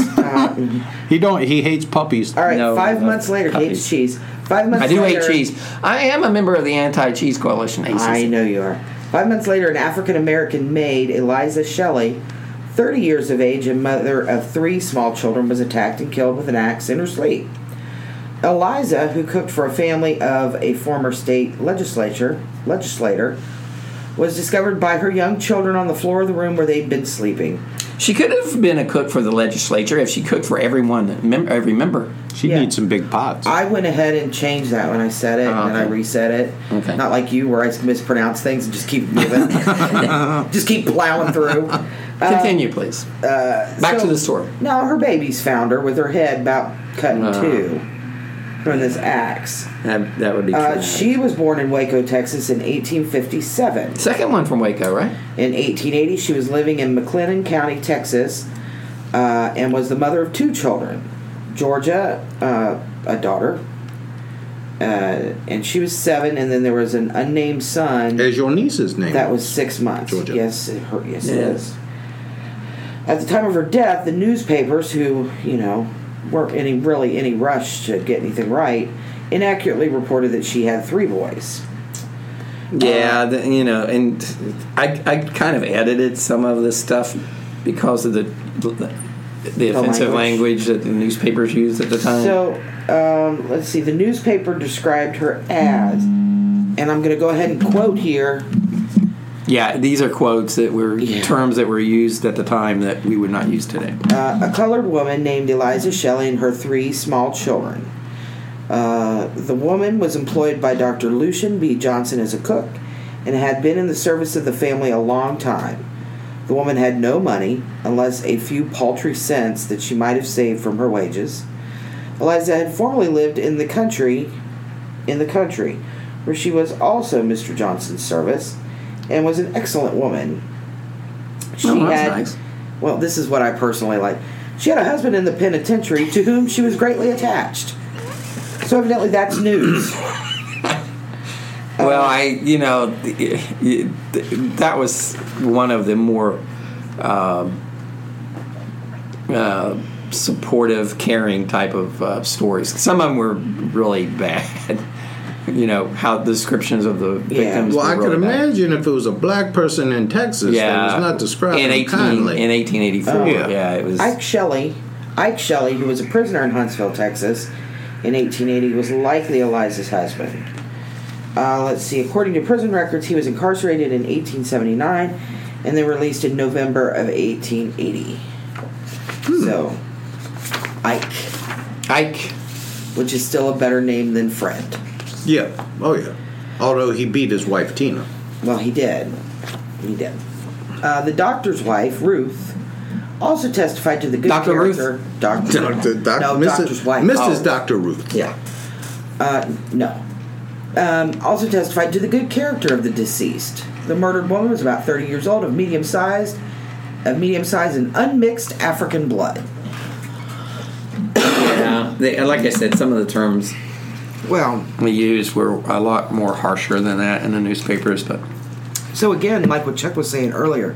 He don't. He hates puppies. All right. No, five no, months later, he puppies. hates cheese. Five months. I do later, hate cheese. I am a member of the anti-cheese coalition. A C C. I know you are. Five months later, an African American maid, Eliza Shelley, thirty years of age and mother of three small children, was attacked and killed with an axe in her sleep. Eliza, who cooked for a family of a former state legislature legislator, was discovered by her young children on the floor of the room where they'd been sleeping. She could have been a cook for the legislature if she cooked for everyone, mem- every member. She Yeah. needs some big pots. I went ahead and changed that when I said it, Oh, and then I okay. reset it. Okay. Not like you, where I mispronounce things and just keep moving, just keep plowing through. Continue, please. Back so- to the story. No, her babies found her with her head about cut in Oh. two from this axe. That, that would be Uh, traumatic. she was born in Waco, Texas in eighteen fifty-seven. Second one from Waco, right? In eighteen eighty, she was living in McLennan County, Texas, uh, and was the mother of two children. Georgia, uh, a daughter, uh, and she was seven, and then there was an unnamed son As your niece's name. that was six months. Georgia. Yes, it, her, yes, it Yeah. is. At the time of her death, the newspapers, who, you know, weren't any really any rush to get anything right, inaccurately reported that she had three boys. Yeah, the, you know, and I, I kind of edited some of this stuff because of the the, the offensive language. language that the newspapers used at the time. So, um, let's see. The newspaper described her as, and I'm going to go ahead and quote here. yeah, these are quotes that were Yeah. terms that were used at the time that we would not use today. Uh, a colored woman named Eliza Shelley and her three small children. Uh, the woman was employed by Doctor Lucian B. Johnson as a cook and had been in the service of the family a long time. The woman had no money, unless a few paltry cents that she might have saved from her wages. Eliza had formerly lived in the country, in the country, where she was also Mister Johnson's service, and was an excellent woman. She Oh, that's had, nice. well, this is what I personally like. She had a husband in the penitentiary to whom she was greatly attached. So evidently that's news. Well, I, you know, that was one of the more um, uh, supportive, caring type of uh, stories. Some of them were really bad. You know, how the descriptions of the victims Well, were I really could bad. imagine if it was a black person in Texas Yeah. that was not described in eighteen kindly. in eighteen eighty-four. Oh. yeah. yeah, it was. Ike Shelley, Ike Shelley, who was a prisoner in Huntsville, Texas, in eighteen eighty, was likely Eliza's husband. Uh, let's see. According to prison records, he was incarcerated in eighteen seventy-nine and then released in November of eighteen eighty. Hmm. So, Ike, Ike. which is still a better name than Fred. Yeah. Oh, yeah. Although he beat his wife, Tina. Well, he did. He did. Uh, the doctor's wife, Ruth, also testified to the good Doctor Ruth? character. Doctor Doctor, doc, No, Missus doctor's wife. Missus Oh. Doctor Ruth. Yeah. Uh, no. Um, also testified to the good character of the deceased. The murdered woman was about thirty years old, of medium sized, of medium sized and unmixed African blood. Yeah, they, like I said, some of the terms Well, we used were a lot more harsher than that in the newspapers, but so again, like what Chuck was saying earlier,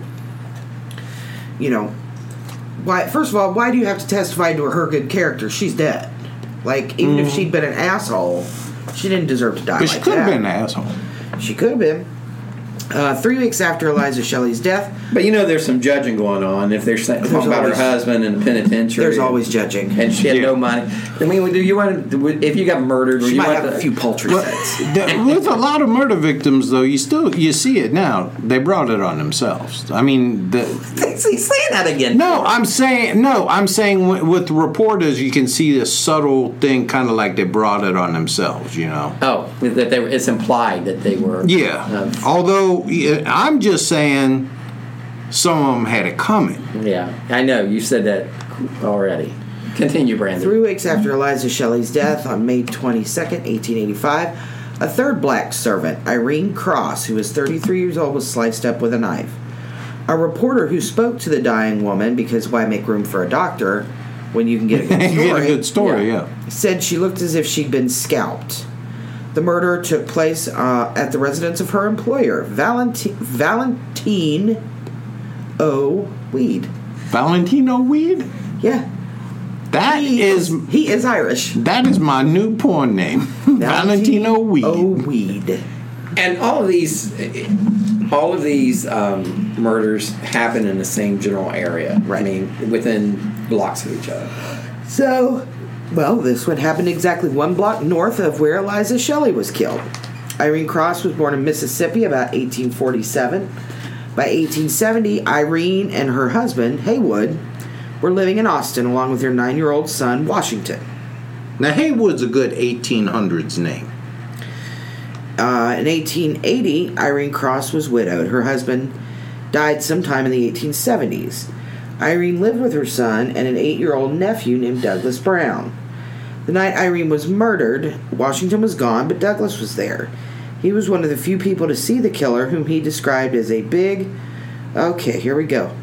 you know, why? First of all, why do you have to testify to her good character? She's dead. Like, even if she'd been an asshole, she didn't deserve to die But like she could have that. been an asshole. She could have been. Uh, three weeks after Eliza Shelley's death, but you know, there's some judging going on. If they're saying There's talking about always- her husband in the penitentiary, there's always judging. and she had Yeah. no money. I mean, do you want to, if you got murdered, or She you might want have to, a few paltry Well, cents. the- with a lot of murder victims, though, you still you see it now. They brought it on themselves. I mean, the, He's saying that again. no, I'm saying no, I'm saying with, with reporters, you can see this subtle thing, kind of like they brought it on themselves. You know. Oh, that they were, it's implied that they were. Yeah. um, Although yeah, I'm just saying, some of them had it coming. yeah, I know you said that already. Continue, Brandon. Three weeks after Eliza Shelley's death on May twenty-second, eighteen eighty-five, a third black servant, Irene Cross, who was thirty-three years old, was sliced up with a knife. A reporter who spoke to the dying woman, because why make room for a doctor when you can get a good You story, get a good story, yeah. said she looked as if she'd been scalped. The murder took place uh, at the residence of her employer, Valentine, Valentine O. Weed. Valentino Weed. Yeah. That He is he is Irish. that is my new porn name, Valentino Weed. O. Weed. And all of these, all of these um, murders happen in the same general area. Right. I mean, within blocks of each other. So, well, this one happened exactly one block north of where Eliza Shelley was killed. Irene Cross was born in Mississippi about eighteen forty-seven. By eighteen seventy, Irene and her husband, Haywood, were living in Austin along with their nine-year-old son, Washington. Now Haywood's a good eighteen hundreds name. Uh, in eighteen eighty, Irene Cross was widowed. Her husband died sometime in the eighteen seventies. Irene lived with her son and an eight-year-old nephew named Douglas Brown. The night Irene was murdered, Washington was gone, but Douglas was there. He was one of the few people to see the killer, whom he described as a big... Okay, here we go.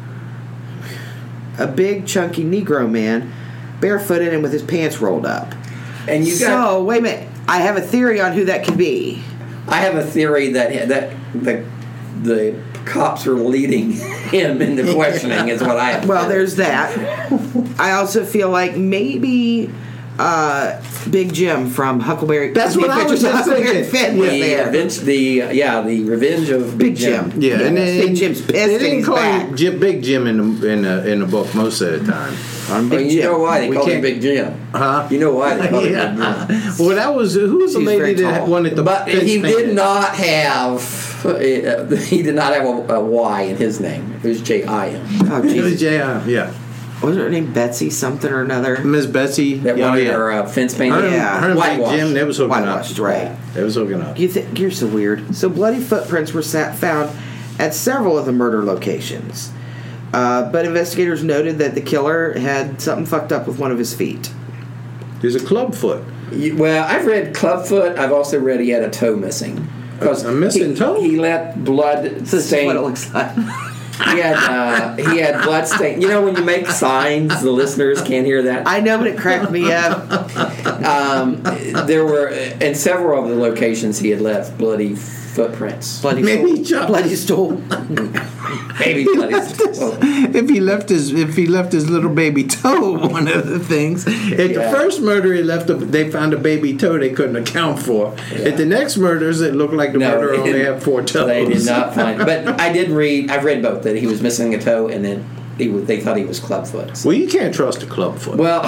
A big, chunky Negro man, barefooted and with his pants rolled up. And you so, got. wait a minute. I have a theory on who that could be. I have a theory that that the the cops are leading him into questioning. Is what I have. Well, there's that. I also feel like maybe uh, Big Jim from Huckleberry. That's The what I was Adventures of just Huckleberry thinking. Finn was the, there. revenge, the uh, yeah the revenge of Big, Big Jim. Jim. Yeah, and then Big Jim's pissed They and didn't he's call back. him Jim, Big Jim in the in the in the book most of the time. On Well, Big you Jim. know why they We called him can't- Big Jim? Huh? You know why they called him Big Jim? Yeah. Well, that was who was the She's lady very that tall. wanted the. But fence he painted? did not have uh, he did not have a, a Y in his name. It was J I M. Oh, It was Jesus. J I, yeah. What was her name? Betsy something or another? Miss Betsy. That yeah, wanted yeah. her uh, fence painted. Her, Yeah. her and Big Whitewash. Jim, they was hooking Whitewashed, up. right. They was hooking up. You think you're so weird. So bloody footprints were sat, found at several of the murder locations. Uh, but investigators noted that the killer had something fucked up with one of his feet. There's a club foot. Well, I've read clubfoot. I've also read he had a toe missing. A, a missing he, toe? He let blood This is stain. what it looks like. He had uh, he had blood stain. You know when you make signs, the listeners can't hear that. I know, but it cracked me up. Um, there were in several of the locations he had left bloody footprints. Bloody Maybe stool. Bloody stool. Maybe bloody stool. If he left his if he left his little baby toe, one of the things. At the Yeah. first murder, he left a, they found a baby toe they couldn't account for. Yeah. At the next murders, it looked like the No, murderer they only didn't- had four toes. They did not find. But I did read. I've read both that he was missing a toe, and then he was, they thought he was clubfoot. So- Well, you can't trust a club foot. Well,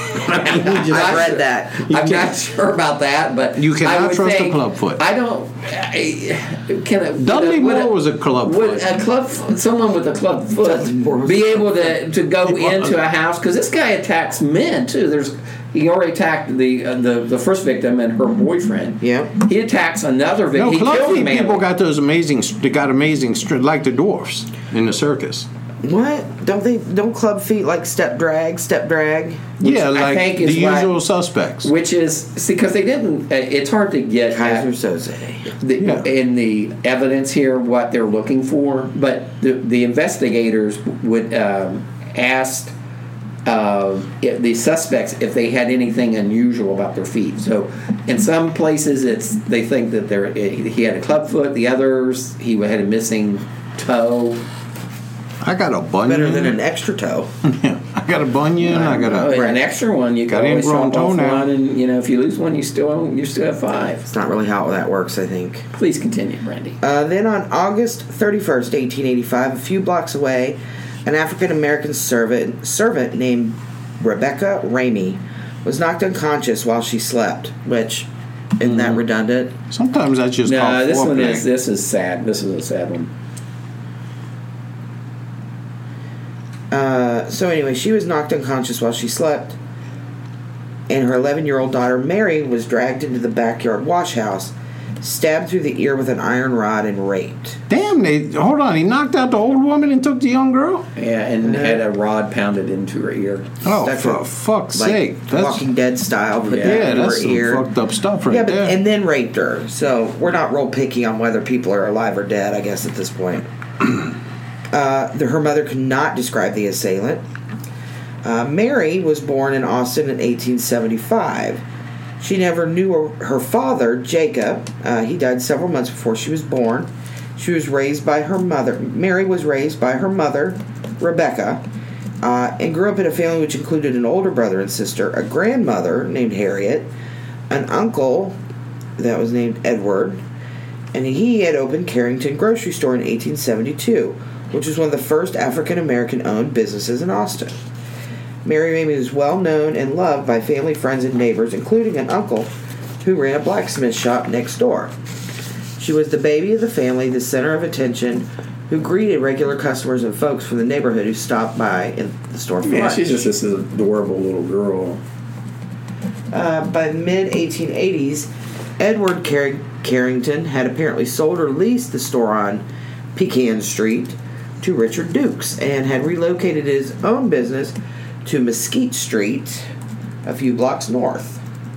I read that. I'm not sure about that, but You cannot I would trust a think- clubfoot. I don't. I, can a, Dudley would a- Moore was a clubfoot. Would a club, someone with a club Dudley Moore foot, was be a able to, to go He was. into a house? Because this guy attacks men too. There's he already attacked the uh, the the first victim and her boyfriend. Yeah. He attacks another victim. no, he club killed a feet man. people got those amazing. They got amazing strength, like the dwarfs in the circus. What? Don't they? Don't club feet like step drag, step drag? Yeah, I like think the is why- usual suspects. Which is see because they didn't. Uh, it's hard to get at- Kaiser Soze. the, Yeah. in the evidence here what they're looking for, but the, the investigators would um, ask uh, if the suspects if they had anything unusual about their feet. So, in some places, it's they think that there he had a club foot. The others, he had a missing toe. I got a bunion. Better than an extra toe. Yeah, I got a bunion. I, got Oh, a. an extra one. You Got can always ingrown chop off toenail. one, and you know if you lose one, you still you still have five. It's not really how that works, I think. Please continue, Brandy. Uh, then on August thirty-first, eighteen eighty-five, a few blocks away, an African-American servant, servant named Rebecca Ramey was knocked unconscious while she slept, which, isn't that redundant? Sometimes that's just No, called this one foreplay. is this is sad. This is a sad one. Uh, so anyway, she was knocked unconscious while she slept, and her eleven-year-old daughter Mary was dragged into the backyard wash house, stabbed through the ear with an iron rod, and raped. Damn, they hold on. He knocked out the old woman and took the young girl. Yeah, and had a rod pounded into her ear. Oh, Stuck for her, fuck's like, sake! That's Walking Dead style, put Yeah, that yeah, into that's her some ear. fucked up stuff right yeah, but, there. and then raped her. So we're not real picky on whether people are alive or dead, I guess, at this point. uh, the, her mother could not describe the assailant. Uh, Mary was born in Austin in eighteen seventy-five. She never knew her, her father, Jacob. Uh, he died several months before she was born. She was raised by her mother. Mary was raised by her mother, Rebecca, uh, and grew up in a family which included an older brother and sister, a grandmother named Harriet, an uncle that was named Edward, and he had opened Carrington Grocery Store in eighteen seventy-two, which was one of the first African-American owned businesses in Austin. Mary Ramey was well known and loved by family, friends, and neighbors, including an uncle who ran a blacksmith shop next door. She was the baby of the family, the center of attention, who greeted regular customers and folks from the neighborhood who stopped by in the store for Yeah, lunch. she's just this adorable little girl. Uh, by the mid eighteen eighties, Edward Car- Carrington had apparently sold or leased the store on Pecan Street to Richard Dukes and had relocated his own business to Mesquite Street, a few blocks north.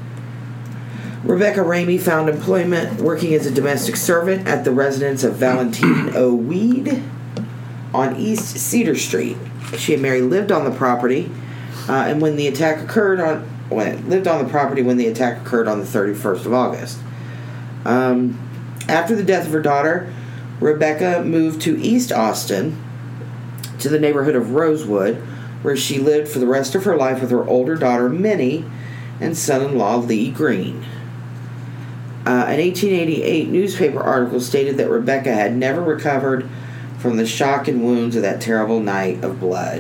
Rebecca Ramey found employment working as a domestic servant at the residence of Valentine O. Weed on East Cedar Street. She and Mary lived on the property, uh, and when the attack occurred on when lived on the property when the attack occurred on the thirty-first of August. Um, after the death of her daughter, Rebecca moved to East Austin, to the neighborhood of Rosewood, where she lived for the rest of her life with her older daughter Minnie and son-in-law Lee Green. Uh, an eighteen eighty-eight newspaper article stated that Rebecca had never recovered from the shock and wounds of that terrible night of blood.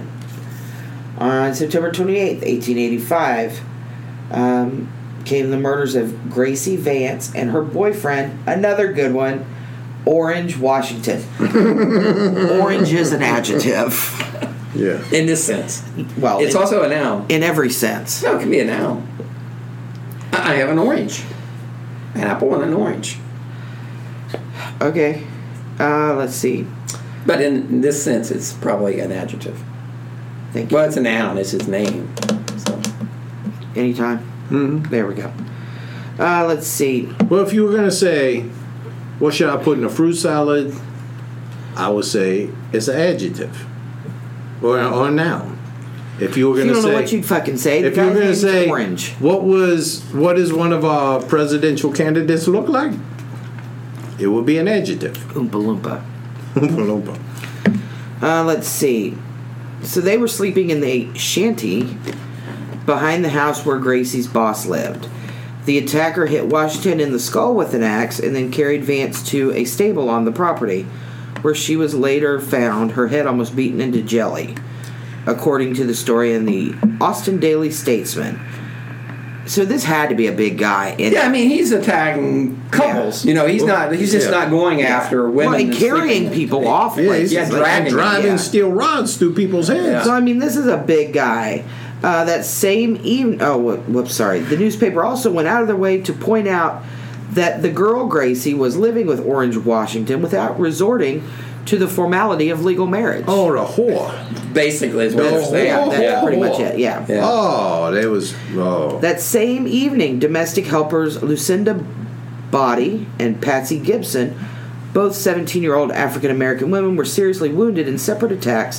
On September twenty-eighth, eighteen eighty-five, um, came the murders of Gracie Vance and her boyfriend, another good one, Orange Washington. Orange is an adjective. Yeah. In this sense. Well, It's in, also a noun. in every sense. No, it can be a noun. I I have an orange. An apple and an orange. Okay. Uh, let's see. But in this sense, it's probably an adjective. Thank you. Well, it's a noun. It's his name. So. Anytime. Mm-hmm. There we go. Uh, let's see. Well, if you were going to say, what should I put in a fruit salad? I would say it's an adjective or, or a noun. If you were going to say, you don't know what you'd fucking say. The if you were going to say, orange. what was what does one of our presidential candidates look like? It would be an adjective. Oompa Loompa. Oompa Loompa. Uh, let's see. So they were sleeping in the shanty behind the house where Gracie's boss lived. The attacker hit Washington in the skull with an axe and then carried Vance to a stable on the property, where she was later found, her head almost beaten into jelly, according to the story in the Austin Daily Statesman. So this had to be a big guy. Yeah, I mean, he's attacking couples. Yeah. You know, he's well, not. He's just yeah. not going yeah. after women. Well, and carrying people off. Yeah, like, he's yeah, driving, driving yeah. steel rods through people's heads. Yeah. So I mean, this is a big guy. Uh, that same evening, oh, whoops, sorry. The newspaper also went out of their way to point out that the girl Gracie was living with Orange Washington without resorting to the formality of legal marriage. Oh, the whore. Basically, is what they're saying. Yeah, that's yeah. pretty much it, yeah. yeah. Oh, there was, oh. That same evening, domestic helpers Lucinda Body and Patsy Gibson, both seventeen-year-old African-American women, were seriously wounded in separate attacks.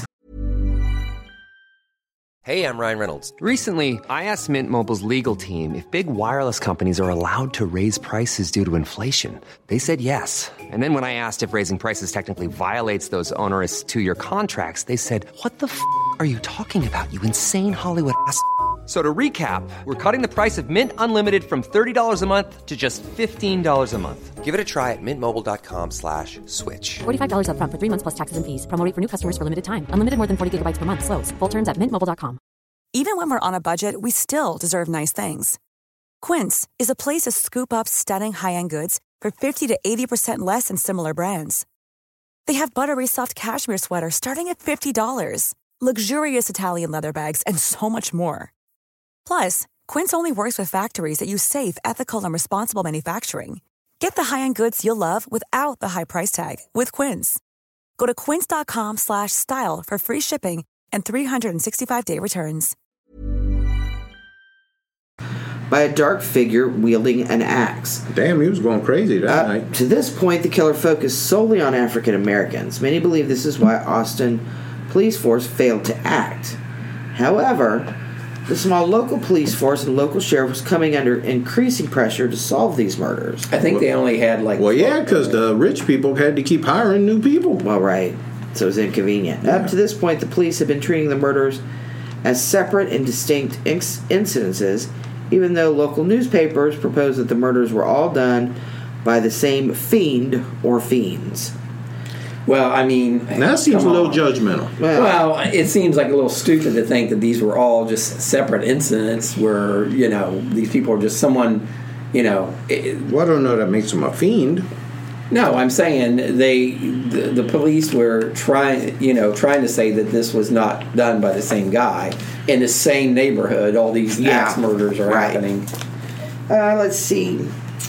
Hey, I'm Ryan Reynolds. Recently, I asked Mint Mobile's legal team if big wireless companies are allowed to raise prices due to inflation. They said yes. And then when I asked if raising prices technically violates those onerous two-year contracts, they said, what the f*** are you talking about, you insane Hollywood ass f- So to recap, we're cutting the price of Mint Unlimited from thirty dollars a month to just fifteen dollars a month. Give it a try at mintmobile.com slash switch. forty-five dollars up front for three months plus taxes and fees. Promo rate for new customers for limited time. Unlimited more than forty gigabytes per month. Slows full terms at mint mobile dot com. Even when we're on a budget, we still deserve nice things. Quince is a place to scoop up stunning high-end goods for fifty to eighty percent less than similar brands. They have buttery soft cashmere sweaters starting at fifty dollars, luxurious Italian leather bags, and so much more. Plus, Quince only works with factories that use safe, ethical, and responsible manufacturing. Get the high-end goods you'll love without the high price tag with Quince. Go to quince.com slash style for free shipping and three sixty-five day returns. By a dark figure wielding an axe. Damn, he was going crazy that uh, night. To this point, the killer focused solely on African Americans. Many believe this is why Austin police force failed to act. However, the small local police force and local sheriff was coming under increasing pressure to solve these murders. I think they only had like... Well, yeah, because the rich people had to keep hiring new people. Well, right. So it was inconvenient. Yeah. Up to this point, the police had been treating the murders as separate and distinct inc- incidences, even though local newspapers proposed that the murders were all done by the same fiend or fiends. Well, I mean... That seems a little on. judgmental. Well, well, it seems like a little stupid to think that these were all just separate incidents where, you know, these people are just someone, you know... It, well, I don't know that makes them a fiend. No, I'm saying they, the, the police were trying, you know, trying to say that this was not done by the same guy in the same neighborhood. All these yeah, axe murders are right. happening. Uh, let's see.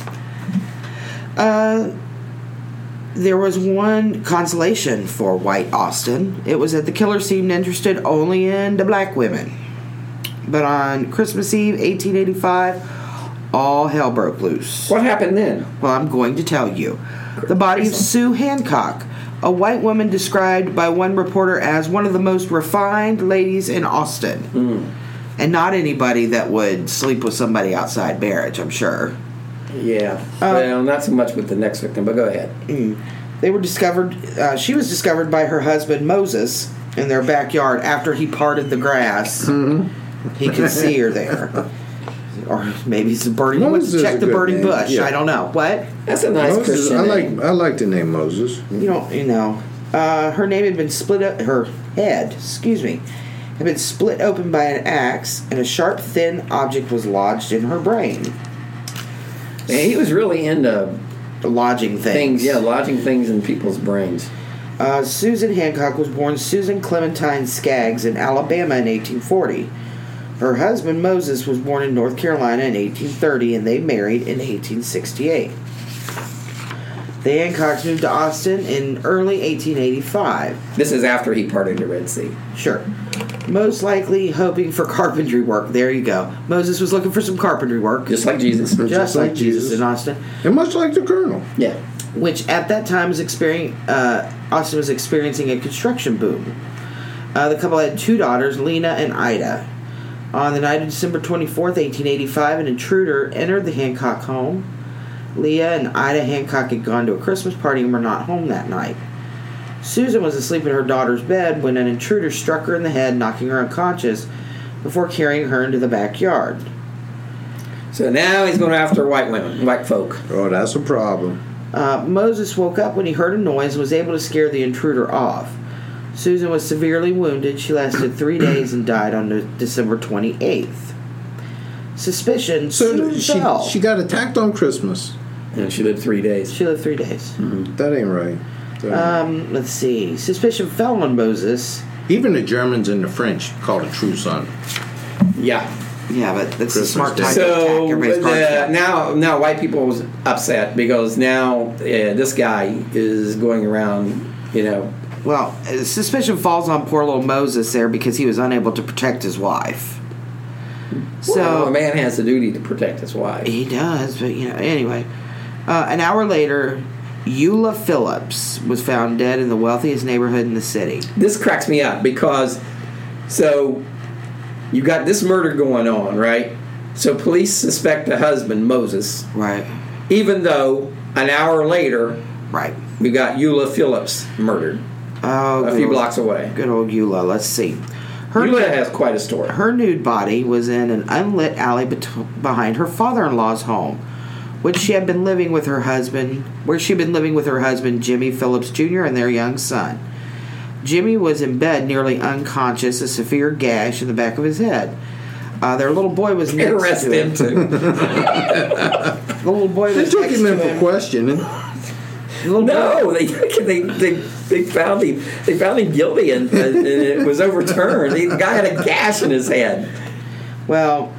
Uh, there was one consolation for White Austin. It was that the killer seemed interested only in the black women. But on Christmas Eve, eighteen eighty-five, all hell broke loose. What happened then? Well, I'm going to tell you. The body of Sue Hancock, a white woman described by one reporter as one of the most refined ladies in Austin. Mm. And not anybody that would sleep with somebody outside marriage, I'm sure. Yeah. Uh, well, not so much with the next victim, but go ahead. Mm. They were discovered, uh, she was discovered by her husband, Moses, in their backyard after he parted the grass. Mm-hmm. He could see her there. Or maybe it's a burning. He wants to check the burning name. bush. Yeah. I don't know. What? That's a nice Moses, Christian I like. name. I like the name Moses. You don't. You know. Uh, her name had been split up. Her head, excuse me, had been split open by an axe, and a sharp, thin object was lodged in her brain. Man, he was really into lodging things. things. Yeah, lodging things in people's brains. Uh, Susan Hancock was born Susan Clementine Skaggs in Alabama in eighteen forty. Her husband, Moses, was born in North Carolina in eighteen thirty, and they married in eighteen sixty-eight. The Hancocks moved to Austin in early eighteen eighty-five. This is after he parted the Red Sea. Sure. Most likely hoping for carpentry work. There you go. Moses was looking for some carpentry work. Just like Jesus. Just, Just like, like Jesus. Jesus in Austin. And much like the Colonel. Yeah. Which at that time was experiencing, uh, Austin was experiencing a construction boom. Uh, the couple had two daughters, Lena and Ida. On the night of December twenty-fourth, eighteen eighty-five, an intruder entered the Hancock home. Leah and Ida Hancock had gone to a Christmas party and were not home that night. Susan was asleep in her daughter's bed when an intruder struck her in the head, knocking her unconscious, before carrying her into the backyard. So now he's going after white women, white folk. Oh, that's a problem. Uh, Moses woke up when he heard a noise and was able to scare the intruder off. Susan was severely wounded. She lasted three days and died on the December twenty-eighth. Suspicion So soon she fell. she got attacked on Christmas. And she lived three days. She lived three days. That ain't right. That ain't Um, let's see. Suspicion fell on Moses. right. Even the Germans and the French called it true son. Yeah. Yeah, but that's a Christmas smart Day. time to attack. So Everybody's guard's the, down. now, now white people was upset because now uh, this guy is going around, you know. Well, uh, suspicion falls on poor little Moses there because he was unable to protect his wife. So Well, a man has the duty to protect his wife. he does, but you know. Anyway, uh, an hour later, Eula Phillips was found dead in the wealthiest neighborhood in the city. This cracks me up because, so you got this murder going on, right? So police suspect the husband, Moses, Right. even though an hour later Right. we got Eula Phillips murdered Oh, a good few old- blocks away. Good old Eula. Let's see. Her Eula has quite a story. Her nude body was in an unlit alley bet- behind her father-in-law's home, which she had been living with her husband, where she had been living with her husband Jimmy Phillips Junior and their young son. Jimmy was in bed, nearly unconscious, a severe gash in the back of his head. Uh, their little boy was next Arrest to him him. too. The little boy They was took next him to in for him. questioning. The little boy- No, they they they they found him they found him guilty and, and it was overturned. The guy had a gash in his head. Well,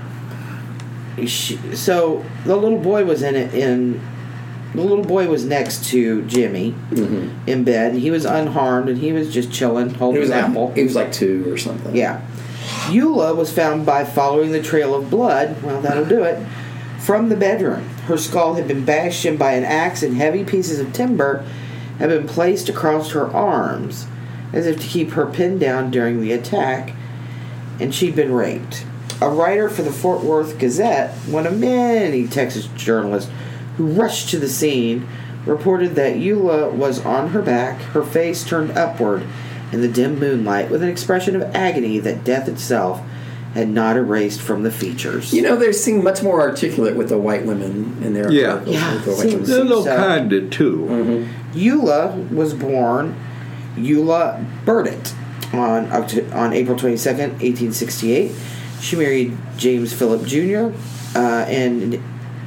she, so the little boy was in it. In the little boy was next to Jimmy in bed. He was unharmed and he was just chilling, He holding was an apple. like, he was like two or something. Yeah. Eula was found by following the trail of blood. Well, that'll do it. From the bedroom, her skull had been bashed in by an axe, and heavy pieces of timber had been placed across her arms, as if to keep her pinned down during the attack. And she'd been raped. A writer for the Fort Worth Gazette, one of many Texas journalists who rushed to the scene, reported that Eula was on her back, her face turned upward in the dim moonlight, with an expression of agony that death itself had not erased from the features. You know, they seem much more articulate with the white women in their Yeah. articles Yeah, with the white seems- women. They're a little So- kinder too. Eula was born Eula Burdett on Oct- on April twenty-second, eighteen sixty-eight. She married James Philip Junior Uh, and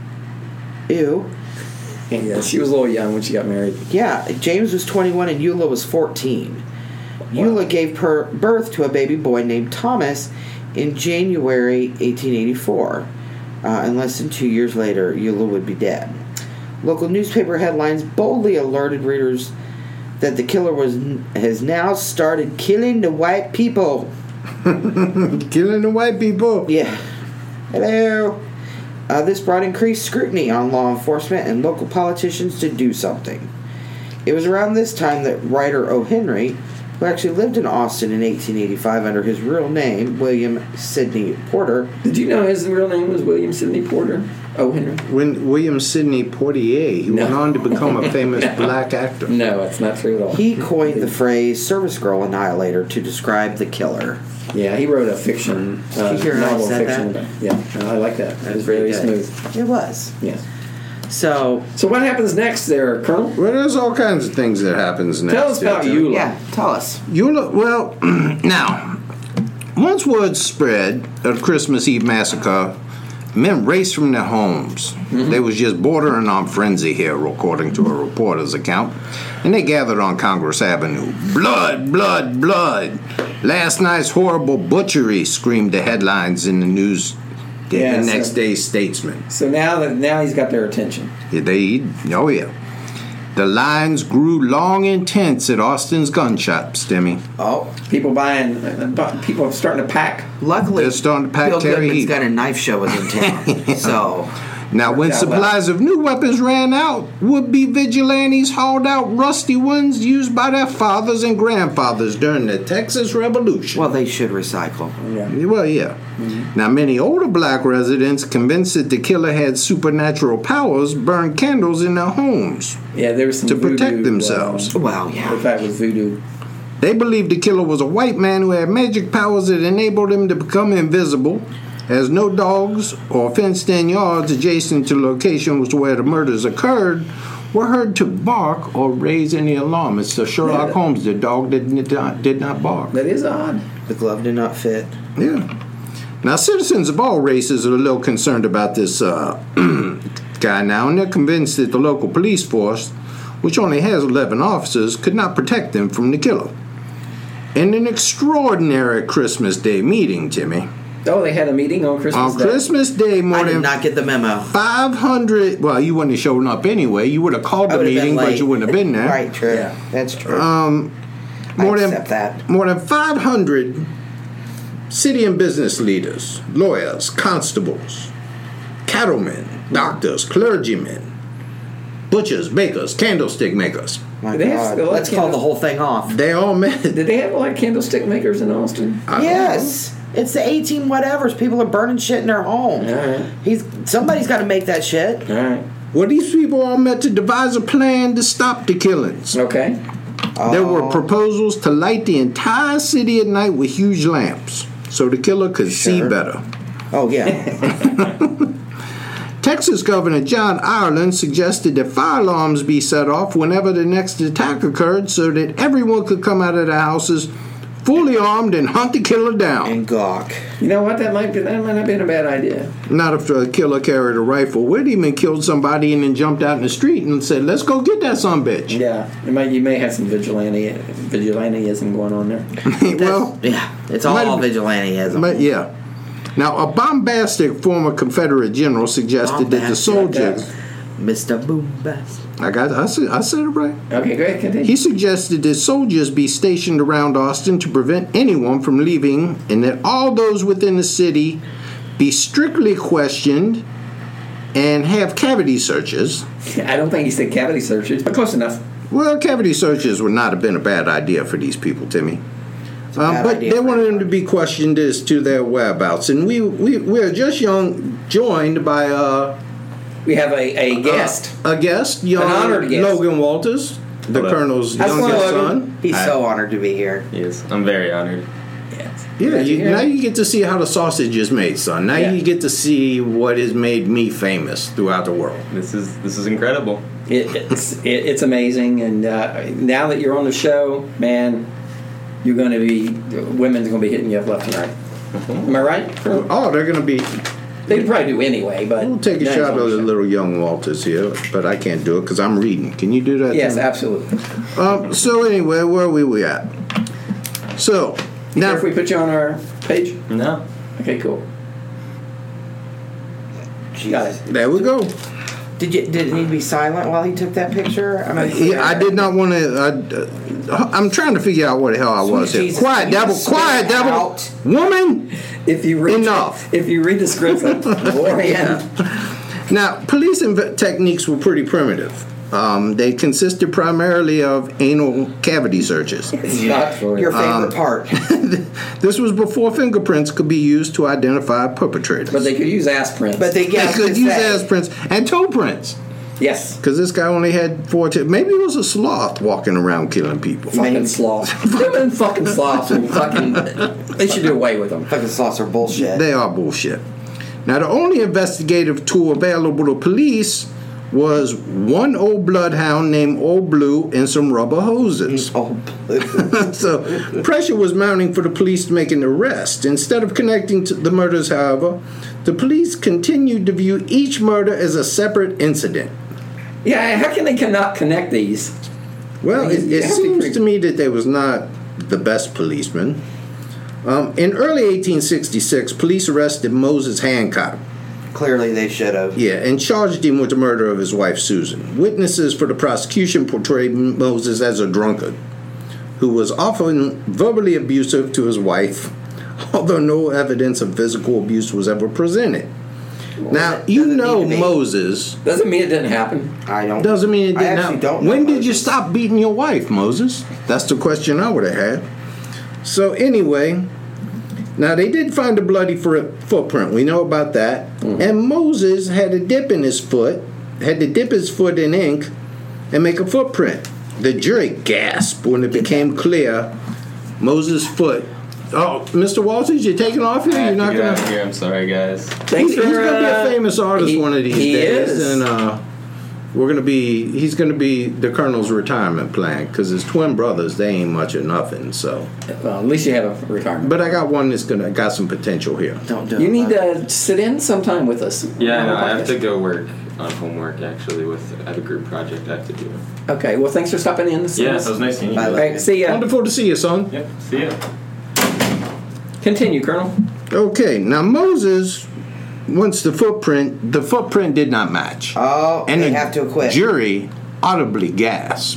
ew, Yeah, she was a little young when she got married. yeah, James was twenty-one and Eula was fourteen. Eula gave per- birth to a baby boy named Thomas in January eighteen eighty-four. Uh, and less than two years later, Eula would be dead. Local newspaper headlines boldly alerted readers that the killer was has now started killing the white people. Killing the white people. Yeah. Hello. Uh, this brought increased scrutiny on law enforcement and local politicians to do something. It was around this time that writer O. Henry, who actually lived in Austin in eighteen eighty-five under his real name, William Sidney Porter. Did you know his real name was William Sidney Porter? Oh, Henry? When William Sidney Poitier, he No. went on to become a famous black actor. No, that's not true at all. He coined the phrase service girl annihilator to describe the killer. Yeah, he wrote a fiction uh, Did you hear how I novel said fiction. that? Yeah, no, I like that. That was very Good. smooth. It was. Yes. So, So what happens next, there, Colonel? Well, there's all kinds of things that happens next. Tell us about Joe. Eula. yeah, tell us. Eula, well, now, once word spread of the Christmas Eve massacre, men raced from their homes. They was just bordering on frenzy here, according to a reporter's account. And they gathered on Congress Avenue. Blood, blood, blood. Last night's horrible butchery, screamed the headlines in the news. The Yeah, next so- day's Statesman. So now that now he's got their attention. Yeah, they, oh yeah. The lines grew long and tense at Austin's gun shops, Timmy. Oh. People buying, uh, people are starting to pack. Luckily, They're starting to pack Bill Terry Goodman's Heat. got a knife show was in town. So, Now, when out supplies of new weapons ran out, would-be vigilantes hauled out rusty ones used by their fathers and grandfathers during the Texas Revolution. well, they should recycle. Yeah. Well, yeah. Mm-hmm. Now, many older black residents, convinced that the killer had supernatural powers, burned candles in their homes Yeah, there was some to protect voodoo, themselves. Uh, Well, the yeah. fact was voodoo. They believed the killer was a white man who had magic powers that enabled him to become invisible, as no dogs or fenced-in yards adjacent to the location was where the murders occurred were heard to bark or raise any alarm. It's the Sherlock Yeah. Holmes, the dog that did not, did not bark. That is odd. The glove did not fit. Yeah. Now, citizens of all races are a little concerned about this uh, guy now, and they're convinced that the local police force, which only has eleven officers, could not protect them from the killer. In an extraordinary Christmas Day meeting, Timmy, Oh, they had a meeting on Christmas on Day. Christmas Day, more I did than not get the memo. five hundred, well, you wouldn't have shown up anyway. You would have called I the would have been meeting, but late. you wouldn't have been there. Right, true. Yeah. That's true. Um, more I than accept that. more than five hundred city and business leaders, lawyers, constables, cattlemen, doctors, clergymen, butchers, bakers, candlestick makers. My They have God. to- Let's call the whole thing off. They all met. Did they have like candlestick makers in Austin? I don't Yes. It's the eighteen whatevers. People are burning shit in their homes. All right. He's Somebody's got to make that shit. All right. Well, these people all met to devise a plan to stop the killings. Okay. There were proposals to light the entire city at night with huge lamps so the killer could see Sure. better. Oh, yeah. Texas Governor John Ireland suggested that fire alarms be set off whenever the next attack occurred so that everyone could come out of their houses fully armed and hunt the killer down. And gawk. You know what? That might be, that might not have been a bad idea. Not if the killer carried a rifle with him and killed somebody and then jumped out in the street and said, let's go get that son bitch. Yeah. You might, you may have some vigilante vigilanteism going on there. Well, Yeah. It's all Might have- vigilanteism. but yeah. Now, a bombastic former Confederate general suggested that the Bombastic. soldiers... Mister Boombast. I got. I said, I said it right. Okay, great. Continue. He suggested that soldiers be stationed around Austin to prevent anyone from leaving, and that all those within the city be strictly questioned and have cavity searches. I don't think he said cavity searches, but close enough. Well, cavity searches would not have been a bad idea for these people, Timmy. Um, bad but idea they for wanted them to everybody. be questioned as to their whereabouts, and we we we are just young joined by uh, We have a, a guest. a guest, young honored guest. Logan Walters, the Hello. colonel's How's it youngest going, Logan? son. He's Hi. so honored to be here. Yes, I'm very honored. Yes. Yeah, Glad you, you're here. now you get to see how the sausage is made, son. Now Yeah. you get to see what has made me famous throughout the world. This is this is incredible. It, it's it, it's amazing, and uh, now that you're on the show, man, you're going to be women's going to be hitting you up left and right. Am I right? Oh, they're going to be... They probably do anyway, but We'll take a now he's shot on of the the show. little young Walters here, but I can't do it because I'm reading. Can you do that? Yes, Tim? absolutely. Um, so anyway, where were we at? So, Now, now... if we put you on our page, No. okay, cool. Got it. There we go. Did you? Did it need to be silent while he took that picture? I mean, Yeah, I did not want to... Uh, I'm trying to figure out where the hell I was Sweet here. Jesus, Quiet, can you devil. just Quiet, spit devil. out? Woman! If you read Enough. if you read the script, boy, Yeah. Now, police inv- techniques were pretty primitive. Um, they consisted primarily of anal cavity searches. it's not for Your you. favorite part. This was before fingerprints could be used to identify perpetrators. But they could use ass prints. But they They yeah, I was could gonna use say, ass prints and toe prints. yes, Because this guy only had four t- Maybe it was a sloth walking around killing people. fucking sloths. Them fucking sloths. Are fucking. They should do away with them. fucking sloths are bullshit. They are bullshit. Now, the only investigative tool available to police was one old bloodhound named Old Blue and some rubber hoses. Oh, So pressure was mounting for the police to make an arrest. Instead of connecting to the murders, however, the police continued to view each murder as a separate incident. Yeah, how can they cannot connect these? Well, it, You it have to be seems pretty- to me that they was not the best policeman. Um, in early eighteen sixty-six, police arrested Moses Hancock, Clearly they should have. Yeah, and charged him with the murder of his wife, Susan. Witnesses for the prosecution portrayed Moses as a drunkard who was often verbally abusive to his wife, although no evidence of physical abuse was ever presented. Well, now, you know be. Moses... Doesn't mean it didn't happen. I don't... Doesn't mean it didn't I actually happen. don't know When did Moses. you stop beating your wife, Moses? That's the question I would have had. So, anyway... Now, they did find a bloody footprint. We know about that. Mm-hmm. And Moses had a dip in his foot, had to dip his foot in ink and make a footprint. The jury gasped when it became clear Moses' foot. Oh, Mister Walters, you're taking off here? I You're not going going to... to... here. I'm sorry, guys. Thanks He's, for, he's going to be a uh, famous artist he, one of these he days. Is. And uh, we're going to be... He's going to be the Colonel's retirement plan because his twin brothers, they ain't much of nothing, so... Well, at least you have a retirement. But I got one that's gonna got some potential here. Don't do You it. need to sit in sometime with us. Yeah, no, I have to go work on homework, actually, with I have a group project I have to do. Okay, well, thanks for stopping in. Yeah, it was nice seeing you. Bye. All right, see ya. Wonderful to see you, son. Yep, see ya. Continue, Colonel. Okay, now Moses, once the footprint, the footprint did not match. Oh, and they the have to acquit. Jury audibly gasped.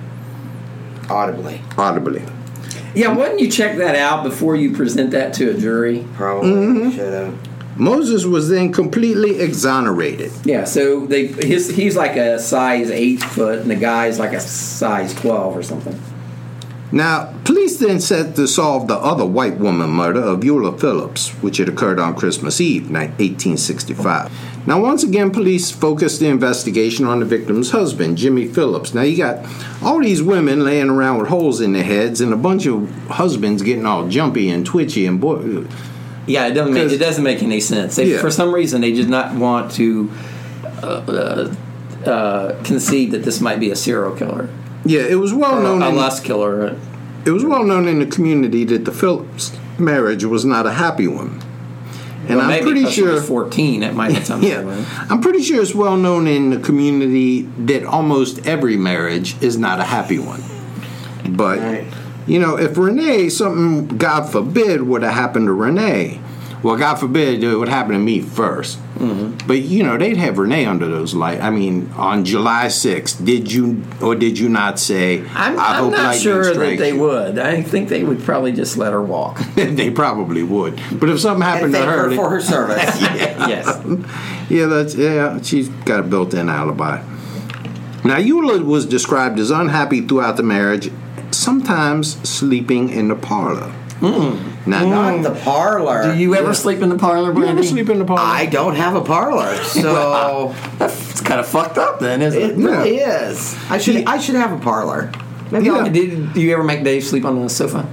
Audibly. Audibly. Yeah, why don't you check that out before you present that to a jury? Probably Mm-hmm. should have. Moses was then completely exonerated. Yeah, so they his he's like a size eight foot, and the guy's like a size twelve or something. Now, police then set to solve the other white woman murder of Eula Phillips, which had occurred on Christmas Eve, eighteen sixty-five. Now, once again, police focused the investigation on the victim's husband, Jimmy Phillips. Now, you got all these women laying around with holes in their heads and a bunch of husbands getting all jumpy and twitchy and boy. Yeah, it doesn't make, it doesn't make any sense. They, Yeah. For some reason, they did not want to uh, uh, uh, concede that this might be a serial killer. Yeah, it was well Or known. a in, lust killer. It was well known in the community that the Phillips marriage was not a happy one. And Well, I'm maybe pretty because she sure was fourteen, it might have something to do with Yeah, it. I'm pretty sure it's well known in the community that almost every marriage is not a happy one. But Right. you know, if Renee, something God forbid would have happened to Renee, well, God forbid it would happen to me first. Mm-hmm. But you know, they'd have Renee under those lights. I mean, on July sixth, did you or did you not say? I'm, I I'm hope not lightning sure that strikes they you"? would. I think they would probably just let her walk. They probably would. But if something And happened to thank her, her they- for her service. Yes. yeah, that's yeah. She's got a built-in alibi. Now, Eula was described as unhappy throughout the marriage, sometimes sleeping in the parlor. Mm. Now, Not the parlor. Do you ever sleep in the parlor, you Brandy? ever sleep in the parlor? I don't have a parlor, so That's kind of fucked up, then, isn't it it? really is. I should I should have a parlor. Maybe Yeah. I'll, Did, do you ever make Dave sleep on the sofa?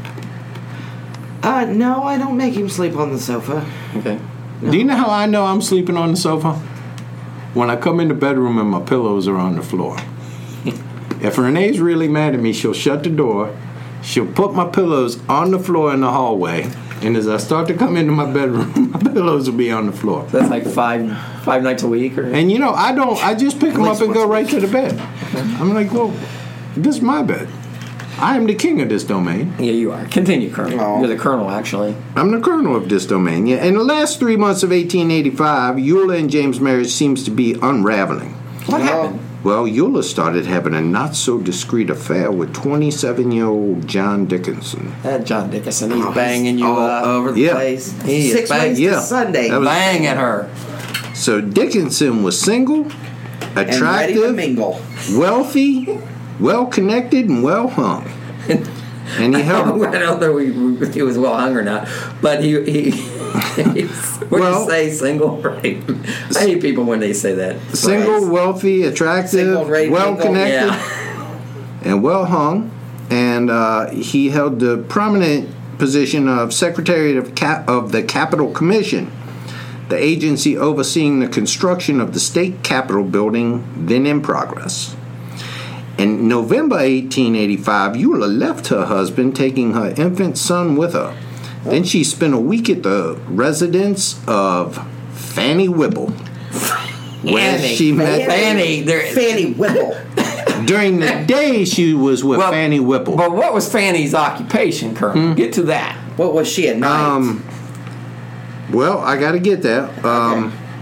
uh, no, I don't make him sleep on the sofa. Okay. Do you know how I know I'm sleeping on the sofa? When I come in the bedroom and my pillows are on the floor. If Renee's really mad at me, she'll shut the door. She'll put my pillows on the floor in the hallway. And as I start to come into my bedroom, my pillows will be on the floor. That's like five five nights a week, or And you know, I don't, I just pick them up least and go once a right to the bed. I'm like, well, this is my bed. I am the king of this domain. yeah, you are. Continue, Colonel. Oh. You're the Colonel, actually. I'm the colonel of this domain. Yeah. In the last three months of eighteen eighty-five, Eula and James' marriage seems to be unraveling. What No. happened? Well, Eula started having a not-so-discreet affair with twenty-seven-year-old John Dickinson. That John Dickinson, he's Oh, banging you all up, over the Yeah. place. He is Six bang- ways yeah. to Sunday. That was- bang at her. So Dickinson was single, and ready to attractive, mingle. wealthy, well-connected, and well-hung. And he I held... don't know if he was well hung or not, but he he. What do Well- you say, single? Right? I hate people when they say that. Single, phrase. wealthy, attractive, Single, ready to mingle. well-connected, Yeah. and well-hung. And uh, he held the prominent position of Secretary of, Cap- of the Capitol Commission, the agency overseeing the construction of the state capitol building then in progress. In November eighteen eighty-five, Eula left her husband, taking her infant son with her. Then she spent a week at the residence of Fanny Whipple, where Fanny. she met. Fanny. There, Fanny Whipple. During the day, she was with Well, Fanny Whipple. But what was Fanny's occupation, Colonel? Get to that. What was she at night? Um, well, I got to get that. Um,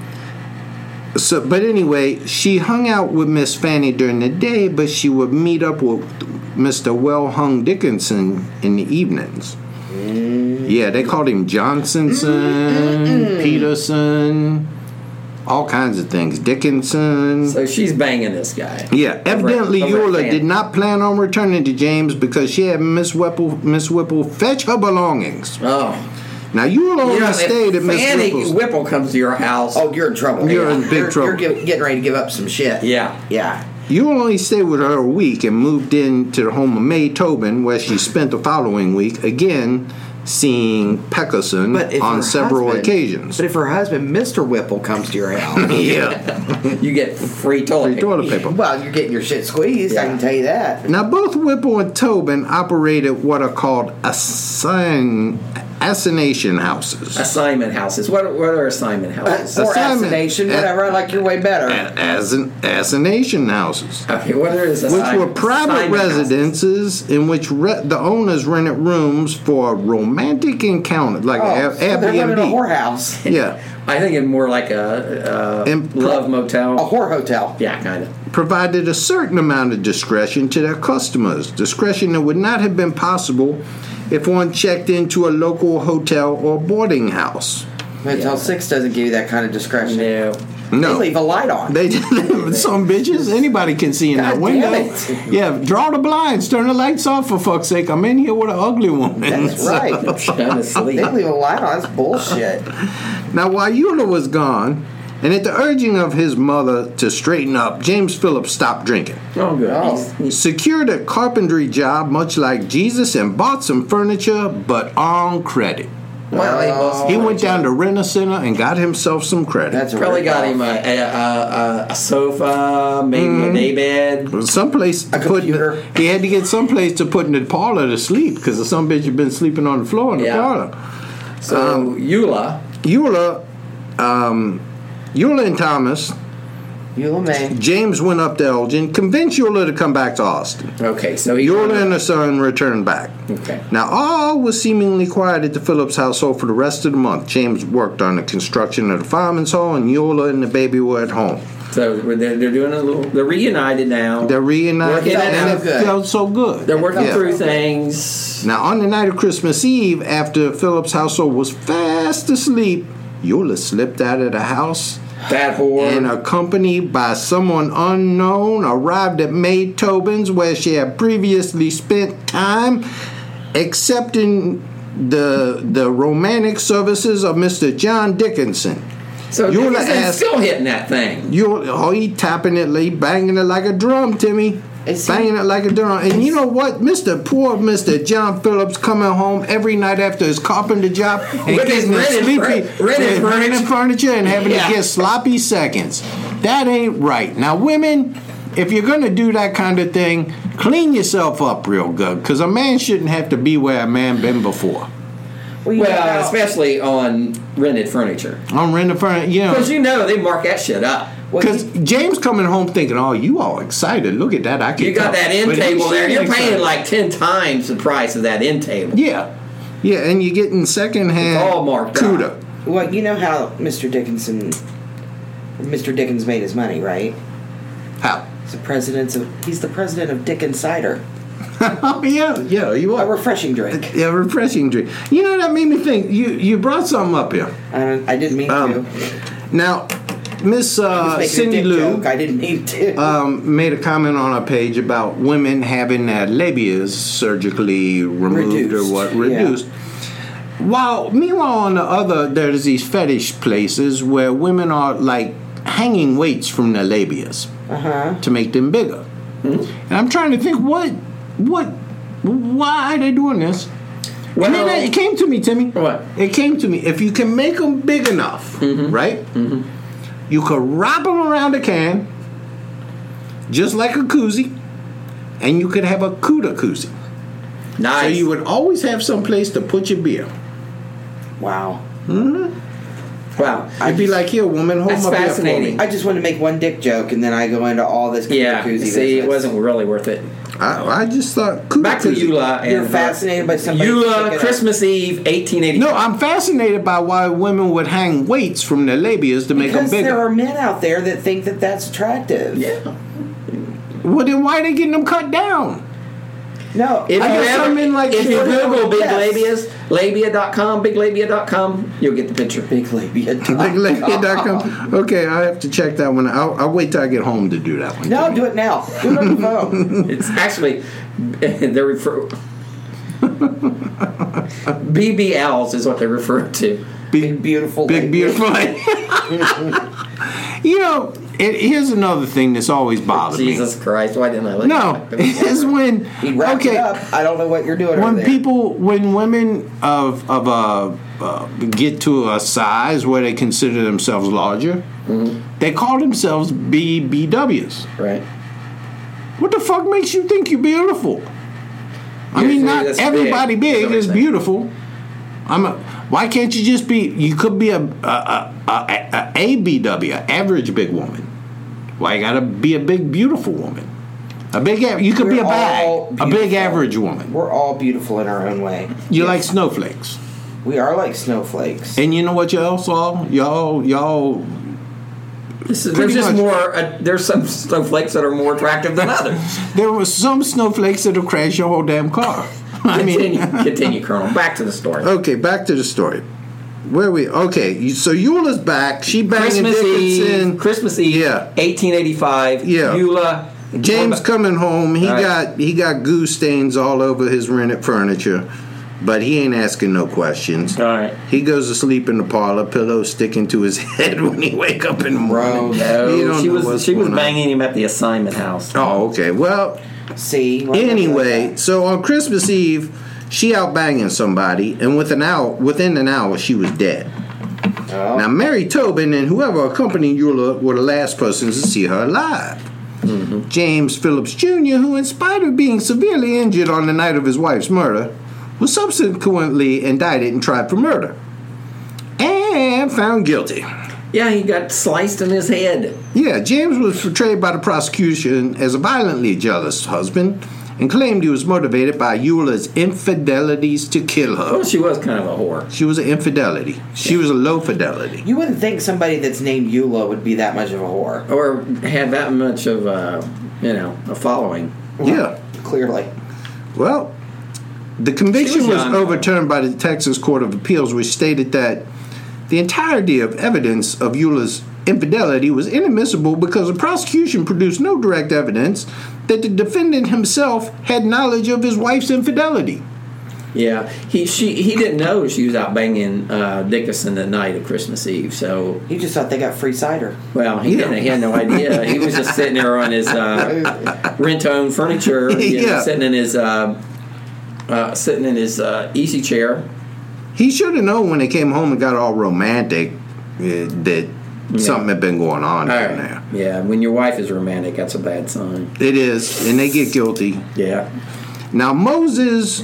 So, but anyway, she hung out with Miss Fanny during the day, but she would meet up with Mister Well-Hung Dickinson in the evenings. Mm. Yeah, they called him Johnsonson, Mm-mm. Peterson, all kinds of things. Dickinson. So she's banging this guy. Yeah, evidently Eula did not plan on returning to James because she had Miss Whipple, Miss Whipple fetch her belongings. Oh. Now, you will only you know, stayed at Miss Whipple's. Whipple comes to your house. Oh, you're in trouble. You're yeah. in big you're, trouble. You're give, getting ready to give up some shit. Yeah. Yeah. You will only stay with her a week and moved into the home of May Tobin, where she spent the following week, again seeing Peckerson on several husband, occasions. But if her husband, Mister Whipple, comes to your house, yeah, you get free toilet, free toilet paper. Well, you're getting your shit squeezed, yeah. I can tell you that. Now, both Whipple and Tobin operated what are called assign, assignation houses. Assignment houses. What, what are assignment houses? Uh, or assignation, whatever. I like your way better. As an assignation houses. Okay, what are his Which were private residences houses? in which re- the owners rented rooms for romantic encounters, like oh, a- so Airbnb. They're running a whorehouse. Yeah. I think it's more like a, a pro- love motel. A whore hotel. Yeah, kind of. Provided a certain amount of discretion to their customers. Discretion that would not have been possible if one checked into a local hotel or boarding house. Motel yeah. six doesn't give you that kind of discretion. No. No. They leave a light on. They some bitches. Anybody can see in God that window. It. Yeah, draw the blinds, turn the lights off for fuck's sake. I'm in here with an ugly woman. That's right. I'm trying to sleep. They leave a light on. That's bullshit. Now, while Eula was gone, and at the urging of his mother to straighten up, James Phillips stopped drinking. Oh, good. Oh. He's, he's Secured a carpentry job, much like Jesus, and bought some furniture, but on credit. Well, he, was, he went down to Rent-A-Center and got himself some credit. That's probably got him a, a, a, a sofa, maybe mm. a day bed. Someplace to a put computer. In the, he had to get someplace to put in the parlor to sleep because some bitch had been sleeping on the floor in the yeah. parlor. So, um, Eula. Eula, um, Eula and Thomas. Eula May. James went up to Elgin, convinced Eula to come back to Austin. Okay, so he Eula and her son returned back. Okay. Now, all was seemingly quiet at the Phillips household for the rest of the month. James worked on the construction of the fireman's hall, and Eula and the baby were at home. So they're, they're doing a little. They're reunited now. They're reunited, Working and it good. felt so good. They're working Yeah. through things. Now, on the night of Christmas Eve, after Phillips' household was fast asleep, Eula slipped out of the house. That whore. And accompanied by someone unknown, arrived at May Tobin's, where she had previously spent time accepting the the romantic services of Mister John Dickinson. So Eula Dickinson's asked, still hitting that thing. You, oh, he tapping it, he banging it like a drum, Timmy. Banging it like a drum. And you know what? Mister Poor Mister John Phillips coming home every night after his carpenter job and With his getting rented sleepy, fur- rented renting furniture. furniture and having Yeah. to get sloppy seconds. That ain't right. Now, women, if you're going to do that kind of thing, clean yourself up real good, because a man shouldn't have to be where a man been before. Well, you know Well, how- especially on rented furniture. On renting furniture, you know. Because you know they mark that shit up. well, Because you- James coming home thinking, oh, you all excited. Look at that. I can You got tell." that end But he table there. You're shouldn't paying excited. like ten times the price of that end table. Yeah. Yeah, and you're getting secondhand It's all marked CUDA. up. well, you know how Mister Dickinson, Mister Dickens made his money, right? How? He's the president of. He's the president of Dickens Cider, Oh, yeah, yeah, you a are. refreshing drink. Yeah, refreshing drink. You know, that made me think. You you brought something up here. I, don't, I didn't mean Um, to. Now, Miss I uh, was making Cindy a dick Lou joke. I didn't mean to. um, made a comment on her page about women having their labias surgically removed Reduced, or what yeah. reduced. While meanwhile on the other, there's these fetish places where women are like hanging weights from their labias Uh-huh. to make them bigger. And I'm trying to think what what why are they doing this? Well, and then it came to me, Timmy. What? It came to me. If you can make them big enough, Mm-hmm. right? Mm-hmm. You could wrap them around a can, just like a koozie, and you could have a CUDA koozie. nice. So you would always have some place to put your beer. Wow. wow. I'd be like, here, woman, hold That's my beer for fascinating. me. I just wanted to make one dick joke, and then I go into all this Yeah. koozie See, it business. wasn't really worth it. I, I just thought. Back to Eula. And, You're fascinated by somebody. Eula, Christmas Eve, eighteen eighty. No, I'm fascinated by why women would hang weights from their labias to make them Because bigger. there are men out there that think that that's attractive. Yeah. Well, then why are they getting them cut down? No, If I you, guess ever, some men like if you to- Google big Yes. labias, labia dot com, big labia dot com, you'll get the picture. big labia. Big labia dot com. Okay, I have to check that one. I'll, I'll wait till I get home to do that one. No, do it now. Do it on the phone. It's actually, they're refer B B Ls is what they refer to. Big beautiful. Big labia. beautiful. You know, it, here's another thing that's always bothered Jesus me. Christ, why didn't I let No, is when He wrapped okay. it up. I don't know what you're doing over When there. people, when women of of uh, uh, get to a size where they consider themselves larger, Mm-hmm. they call themselves B B Ws. Right. What the fuck makes you think you're beautiful? I Yeah, mean, so not that's everybody big, big, is what is I'm saying. beautiful. I'm a. Why can't you just be? You could be a a a, a, a, a B W, a average big woman. Why you gotta be a big beautiful woman? A big. a- You could We're be a bag. all A big beautiful. average woman. We're all beautiful in our own way. You like snowflakes. We are like snowflakes. And you know what y'all saw? Y'all, y'all. This is, Pretty there's just much. more. Uh, there's some snowflakes that are more attractive than others. There was some snowflakes that'll crash your whole damn car. I mean, Continue, continue, Colonel. Back to the story. okay, back to the story. Where we? Okay, you- so Eula's back. She banging Christmas Dickinson. Eve. Christmas Eve. Yeah. eighteen eighty-five. Yeah. Eula. James coming home. He All right. got he got goo stains all over his rented furniture, but he ain't asking no questions. All right. He goes to sleep in the parlor, pillow sticking to his head when he wake up in the morning. He No, don't she know was what's she was going on. banging him at the assignment house. Oh, okay. Well, See. Like anyway, that. so on Christmas Eve, she out banging somebody, and with an hour, within an hour, she was dead. Oh. Now, Mary Tobin and whoever accompanied Eula were the last persons to see her alive. Mm-hmm. James Phillips Junior, who in spite of being severely injured on the night of his wife's murder, was subsequently indicted and tried for murder. And found guilty. Yeah, he got sliced in his head. Yeah, James was portrayed by the prosecution as a violently jealous husband and claimed he was motivated by Eula's infidelities to kill her. Well, she was kind of a whore. She was an infidelity. She was a low fidelity. You wouldn't think somebody that's named Eula would be that much of a whore. Or had that much of a, you know, a following. Yeah. Clearly. Well, the conviction She was was young. overturned by the Texas Court of Appeals, which stated that the entirety of evidence of Eula's infidelity was inadmissible because the prosecution produced no direct evidence that the defendant himself had knowledge of his wife's infidelity. Yeah, he she he didn't know she was out banging uh, Dickinson the night of Christmas Eve. So, He just thought they got free cider. well, he Yeah. didn't. He had no idea. He was just sitting there on his uh, rent-owned furniture, you know, Yeah. sitting in his uh, uh, sitting in his uh, easy chair. He should have known when they came home and got all romantic uh, that something had been going on All down right. there. Yeah, when your wife is romantic, that's a bad sign. It is, and they get guilty. Yeah. Now, Moses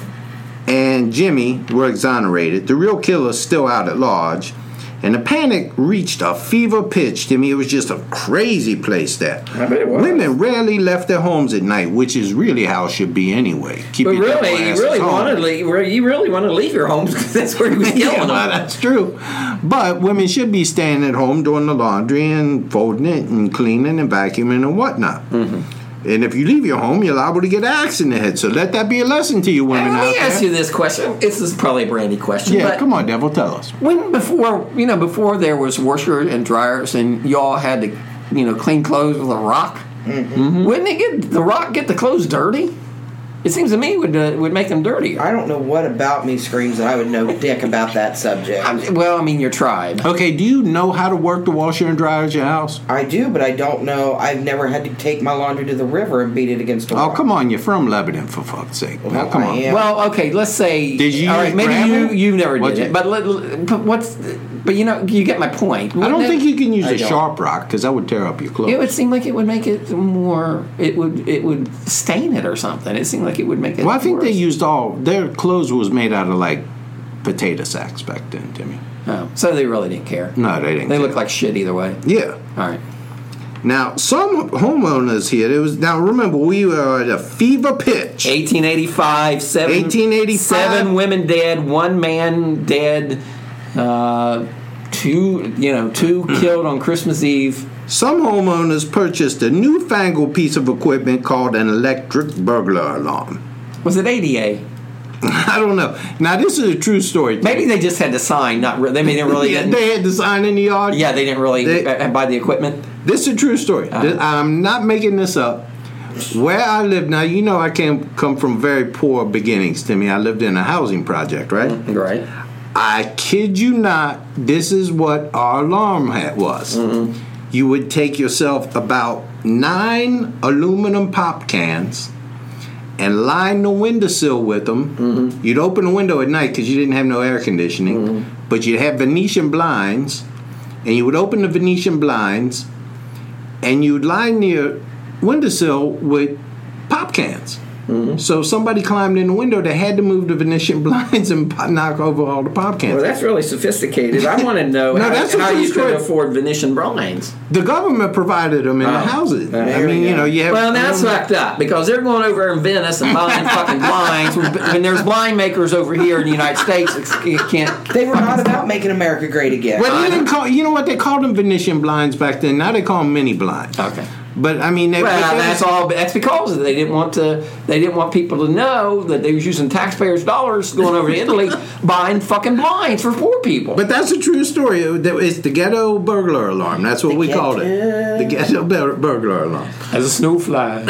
and Jimmy were exonerated. The real killer's still out at large. And the panic reached a fever pitch. To me, it was just a crazy place there. I bet it was. Women rarely left their homes at night, which is really how it should be anyway. Keep But your really, double you asses really home. wanted to leave. You really want to leave your homes because that's where he was killing Yeah, them. well, that's true. But women should be staying at home doing the laundry and folding it and cleaning and vacuuming and whatnot. Mm-hmm. And if you leave your home, you're liable to get an axe in the head. So let that be a lesson to you women And out let me there. ask you this question. This is probably a Brandy question. yeah, but come on, Devil, tell us. When before, you know, before there was washers and dryers, and y'all had to, you know, clean clothes with a rock. Mm-hmm. Wouldn't it get the rock get the clothes dirty? It seems to me would uh, would make them dirtier. I don't know what about me screams that I would know dick about that subject. I mean, well, I mean, your tribe. Okay, do you know how to work the washer and dryer at your house? I do, but I don't know. I've never had to take my laundry to the river and beat it against a Oh, rock. come on, you're from Lebanon, for fuck's sake. Now, come I on. am. Well, okay, let's say. Did you All use right, maybe gravel? you you never What'd did you- it, but, let, but what's? But you know, you get my point. I don't Wouldn't think it- you can use I a don't. sharp rock because that would tear up your clothes. It would seem like it would make it more. It would. It would stain it or something. It seemed like it would make it. well, I think worse. they used all their clothes was made out of like potato sacks back then, Timmy. Oh, so they really didn't care. No, they didn't. They care. look like shit either way. Yeah. All right. Now, some homeowners here, it was now remember we were at a fever pitch. eighteen eighty-five, seven, eighteen eighty-five. seven women dead, one man dead, uh, two, you know, two killed on Christmas Eve. Some homeowners purchased a newfangled piece of equipment called an electric burglar alarm. Was it A D A? I don't know. Now, this is a true story. Maybe they just had to sign. Not re- they didn't really. yeah, they had to sign in the yard. Yeah, they didn't really they, buy the equipment. This is a true story. Uh-huh. This, I'm not making this up. Where I live now, you know, I came come from very poor beginnings. Timmy, I lived in a housing project, right? Mm-hmm. Right. I kid you not. This is what our alarm hat was. Mm-hmm. You would take yourself about nine aluminum pop cans and line the windowsill with them. Mm-hmm. You'd open the window at night because you didn't have no air conditioning, mm-hmm. but you'd have Venetian blinds, and you would open the Venetian blinds, and you'd line your windowsill with pop cans. Mm-hmm. So somebody climbed in the window, they had to move the Venetian blinds and pop, knock over all the pop cans. Well, that's really sophisticated. I want to know no, how, that's how you story. could afford Venetian blinds. The government provided them in oh. the houses. Uh, I mean, you know, you have... Well, that's fucked up, because they're going over in Venice and buying fucking blinds when, when there's blind makers over here in the United States. You can't... They were not about making America great again. Well, they didn't call... You know what? They called them Venetian blinds back then. Now they call them mini blinds. Okay. But I mean, they, well, they, that's all. That's because they didn't want to. They didn't want people to know that they was using taxpayers' dollars going over to Italy buying fucking blinds for poor people. But that's a true story. It's the ghetto burglar alarm. That's what the we ghetto. called it. The ghetto burglar alarm. As a snowfly.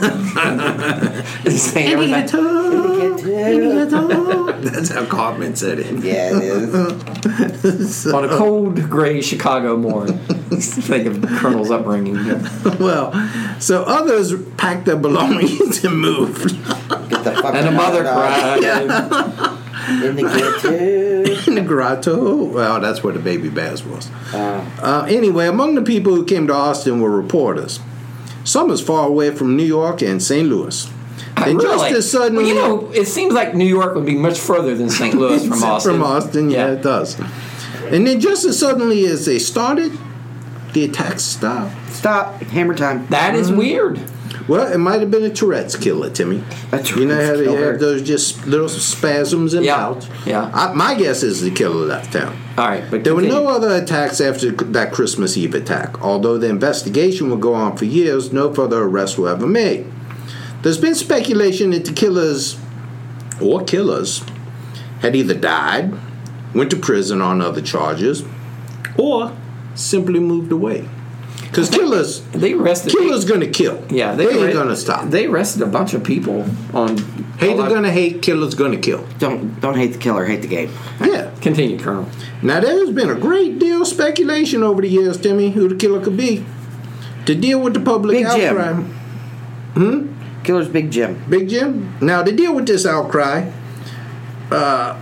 That's how Cartman said it. Yeah, it is. so. On a cold, gray Chicago morning. Think of Colonel's upbringing. Well, so others packed their belongings and moved. Get the fuck and the mother cried. Yeah. In the ghetto. In the grotto. Well, that's where the baby Baz was. Uh, uh, anyway, among the people who came to Austin were reporters. Some as far away from New York and Saint Louis. And really? just as suddenly... Well, you know, it seems like New York would be much further than Saint Louis from Austin. From Austin, yeah, yeah, it does. And then just as suddenly as they started, the attacks stopped. Stop. Hammer time. That is mm. weird. Well, it might have been a Tourette's killer, Timmy. A Tourette's you know how they killer. have those just little spasms and yeah. bouts? Yeah. I, my guess is the killer left town. All right, but there continue. were no other attacks after that Christmas Eve attack. Although the investigation would go on for years, no further arrests were ever made. There's been speculation that the killers, or killers, had either died, went to prison on other charges, or simply moved away. Because killers, they arrested. Killers gonna kill. Yeah, they, they ain't arrested, gonna stop. They arrested a bunch of people on. Hater gonna hate, killer's gonna kill. Don't don't hate the killer, hate the game. Yeah. Continue, Colonel. Now there's been a great deal of speculation over the years, Timmy, who the killer could be. To deal with the public Big outcry. Jim. Hmm. Killer's Big Jim. Big Jim. Now to deal with this outcry, uh,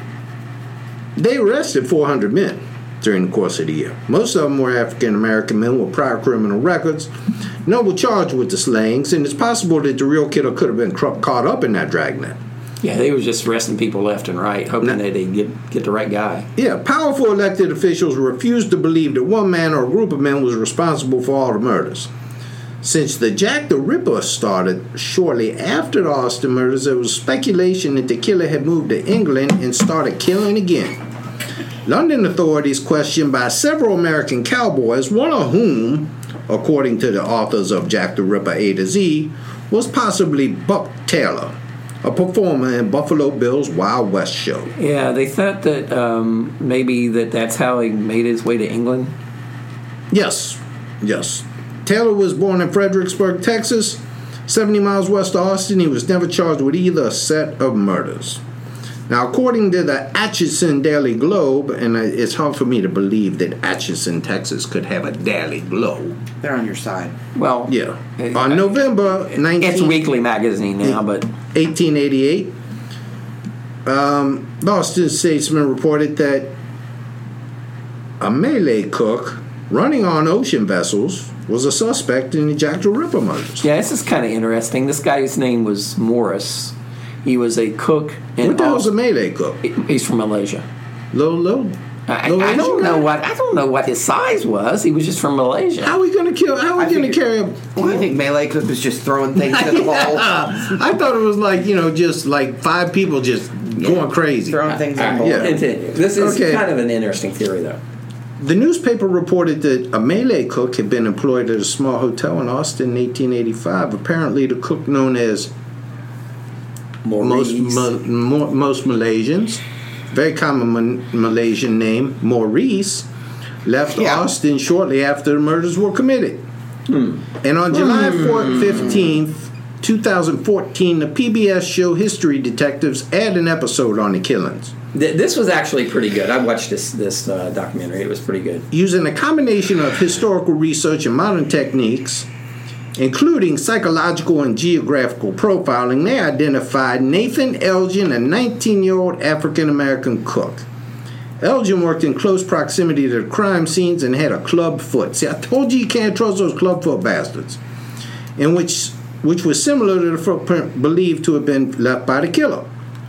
they arrested four hundred men during the course of the year. Most of them were African American men with prior criminal records. None were charged with the slayings, and it's possible that the real killer could have been cr- caught up in that dragnet. Yeah, they were just arresting people left and right, hoping now, that they'd get, get the right guy. Yeah, powerful elected officials refused to believe that one man or a group of men was responsible for all the murders. Since the Jack the Ripper started shortly after the Austin murders, there was speculation that the killer had moved to England and started killing again. London authorities questioned by several American cowboys, one of whom, according to the authors of Jack the Ripper A to Z, was possibly Buck Taylor, a performer in Buffalo Bill's Wild West show. Yeah, they thought that um, maybe that that's how he made his way to England. Yes, yes. Taylor was born in Fredericksburg, Texas, seventy miles west of Austin. He was never charged with either set of murders. Now, according to the Atchison Daily Globe, and it's hard for me to believe that Atchison, Texas could have a Daily Globe. They're on your side. Well, yeah. On November nineteenth... It's a weekly magazine now, but... eighteen eighty-eight, um, the Austin Statesman reported that a Malay cook running on ocean vessels was a suspect in the Jack the Ripper murders. Yeah, this is kind of interesting. This guy's name was Morris. He was a cook. In what the hell's a Malay cook? He's from Malaysia. Little, little I, I don't know what I don't know what his size was. He was just from Malaysia. How are we going to kill? How are we going to carry him? Do you think Melee Cook was just throwing things at the wall? I thought it was like, you know, just like five people just yeah. going crazy. Throwing things uh, at the uh, wall. yeah. This is okay. kind of an interesting theory, though. The newspaper reported that a Malay cook had been employed at a small hotel in Austin in eighteen eighty-five. Apparently, the cook known as most, Ma- mo- most Malaysians, very common Ma- Malaysian name, Maurice, left yeah. Austin shortly after the murders were committed. Hmm. And on July fifteenth, twenty fourteen, the P B S show History Detectives aired an episode on the killings. This was actually pretty good. I watched this this uh, documentary. It was pretty good. Using a combination of historical research and modern techniques, including psychological and geographical profiling, they identified Nathan Elgin, a nineteen-year-old African-American cook. Elgin worked in close proximity to the crime scenes and had a club foot. See, I told you you can't trust those club foot bastards. In which, which was similar to the footprint believed to have been left by the killer.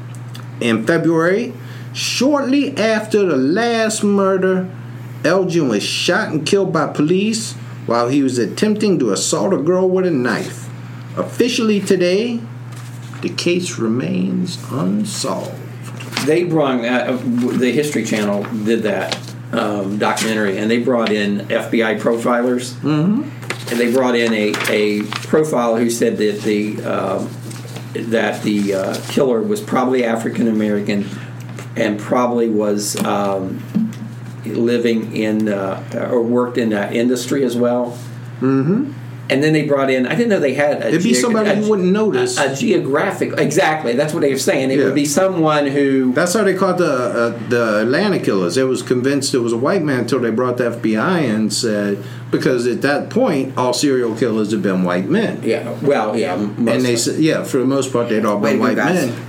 In February, shortly after the last murder, Elgin was shot and killed by police while he was attempting to assault a girl with a knife. Officially today, the case remains unsolved. They brought, uh, the History Channel did that um, documentary, and they brought in F B I profilers, mm-hmm. and they brought in a, a profiler who said that the um, that the uh, killer was probably African American and probably was um, living in uh, or worked in that industry as well. Mm-hmm. And then they brought in, I didn't know they had a... It'd be ge- somebody a, you wouldn't notice. A, a geographic... Exactly, that's what they were saying. It yeah. would be someone who... That's how they caught the uh, the Atlanta killers. They was convinced it was a white man until they brought the F B I in and said... Because at that point, all serial killers have been white men. Yeah, well, yeah. And they said, yeah, for the most part, they'd all been white guys. men.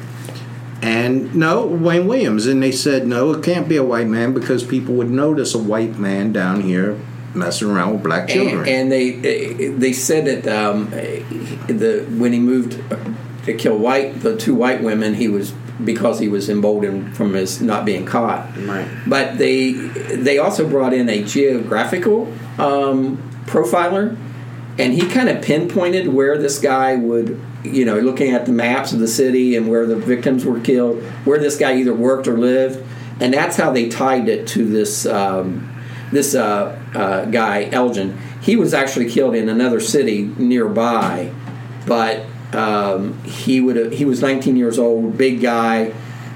And no, Wayne Williams. And they said, no, it can't be a white man because people would notice a white man down here messing around with black children. And, and they they said that um, the when he moved to kill white the two white women, he was because he was emboldened from his not being caught. Right. But they they also brought in a geographical um, profiler, and he kind of pinpointed where this guy would, you know, looking at the maps of the city and where the victims were killed, where this guy either worked or lived, and that's how they tied it to this. Um, This uh, uh, guy, Elgin, he was actually killed in another city nearby, but um, he would he was nineteen years old, big guy.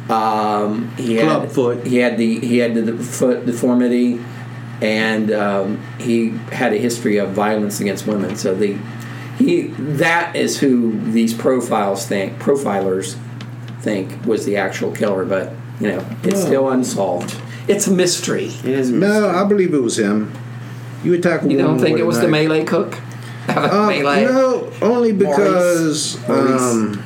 Um, he Club had foot. he had the he had the foot deformity, and um, he had a history of violence against women. So the he that is who these profiles think profilers think was the actual killer, but you know it's still unsolved. It's a mystery. It is a mystery. No, I believe it was him. You attack a You woman don't think with it was a the knife. Malay cook? Um, Malay? no, only because. Maurice. Um,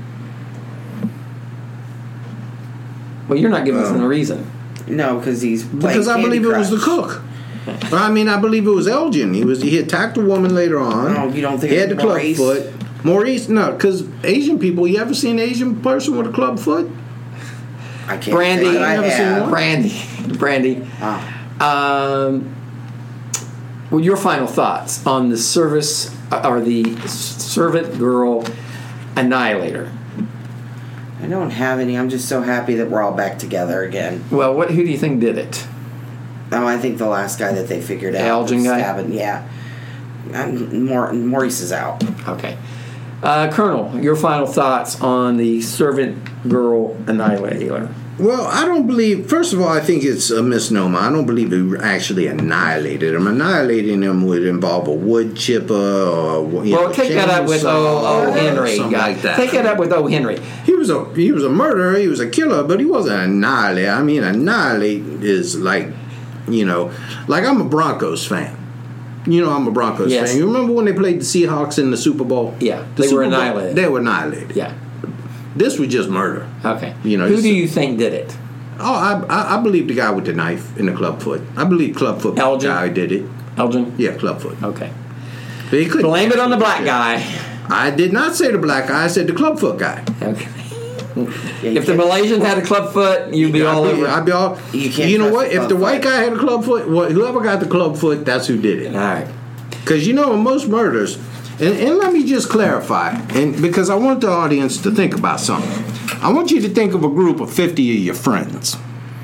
Well, you're not giving us Um, a reason. No, because he's playing because I Candy believe it was the Crush. cook. I mean, I believe it was Elgin. He was he attacked a woman later on. No, you don't think he it had the was club Maurice? foot? Maurice, no, because Asian people. You ever seen an Asian person with a club foot? I can't Brandy. say that I Never seen have. one. Brandy. Brandy. Ah. Um, well, your final thoughts on the service uh, or the servant girl annihilator? I don't have any. I'm just so happy that we're all back together again. Well, what? Who do you think did it? Oh, I think the last guy that they figured out. Elgin was guy? Stabbing, yeah. I'm, Maur- Maurice is out. Okay. Uh, Colonel, your final thoughts on the servant girl annihilator? Well, I don't believe. First of all, I think it's a misnomer. I don't believe he actually annihilated him. Annihilating him would involve a wood chipper or you Well, know, take that up with O. O. Henry. something guy. like that. Take it up with O. Henry. He was a he was a murderer. He was a killer, but he wasn't annihilate. I mean, annihilate is like, you know, like I'm a Broncos fan. You know, I'm a Broncos Yes. fan. You remember when they played the Seahawks in the Super Bowl? Yeah, The they Super were Bowl- annihilated. They were annihilated. Yeah. This was just murder. Okay. You know, who this do is- you think did it? Oh, I, I I believe the guy with the knife in the club foot. I believe club foot Elgin? guy did it. Elgin? Yeah, club foot. Okay. But he couldn't- Blame it on the black guy. I did not say the black guy. I said the club foot guy. Okay. If the Malaysian had a club foot, you'd be all I'd over. be, I'd be all. You You, can't know trust what? the If club the foot. white guy had a club foot, well, whoever got the club foot, that's who did it. All right. Because you know, in most murders, and, and let me just clarify, and because I want the audience to think about something. I want you to think of a group of fifty of your friends.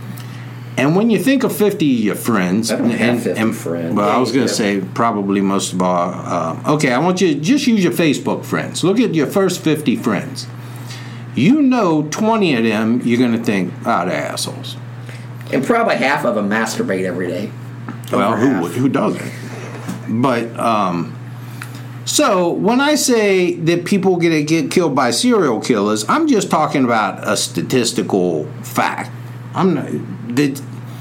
And when you think of fifty of your friends, I don't have and, fifty and- friends. Well, I was going to Yeah. say probably most of our. Uh, okay, I want you to just use your Facebook friends. Look at your first fifty friends. You know, twenty of them, you're going to think, ah, oh, they're assholes. And probably half of them masturbate every day. Well, Over who half. would- who doesn't? But um, so when I say that people get get killed by serial killers, I'm just talking about a statistical fact. I'm not that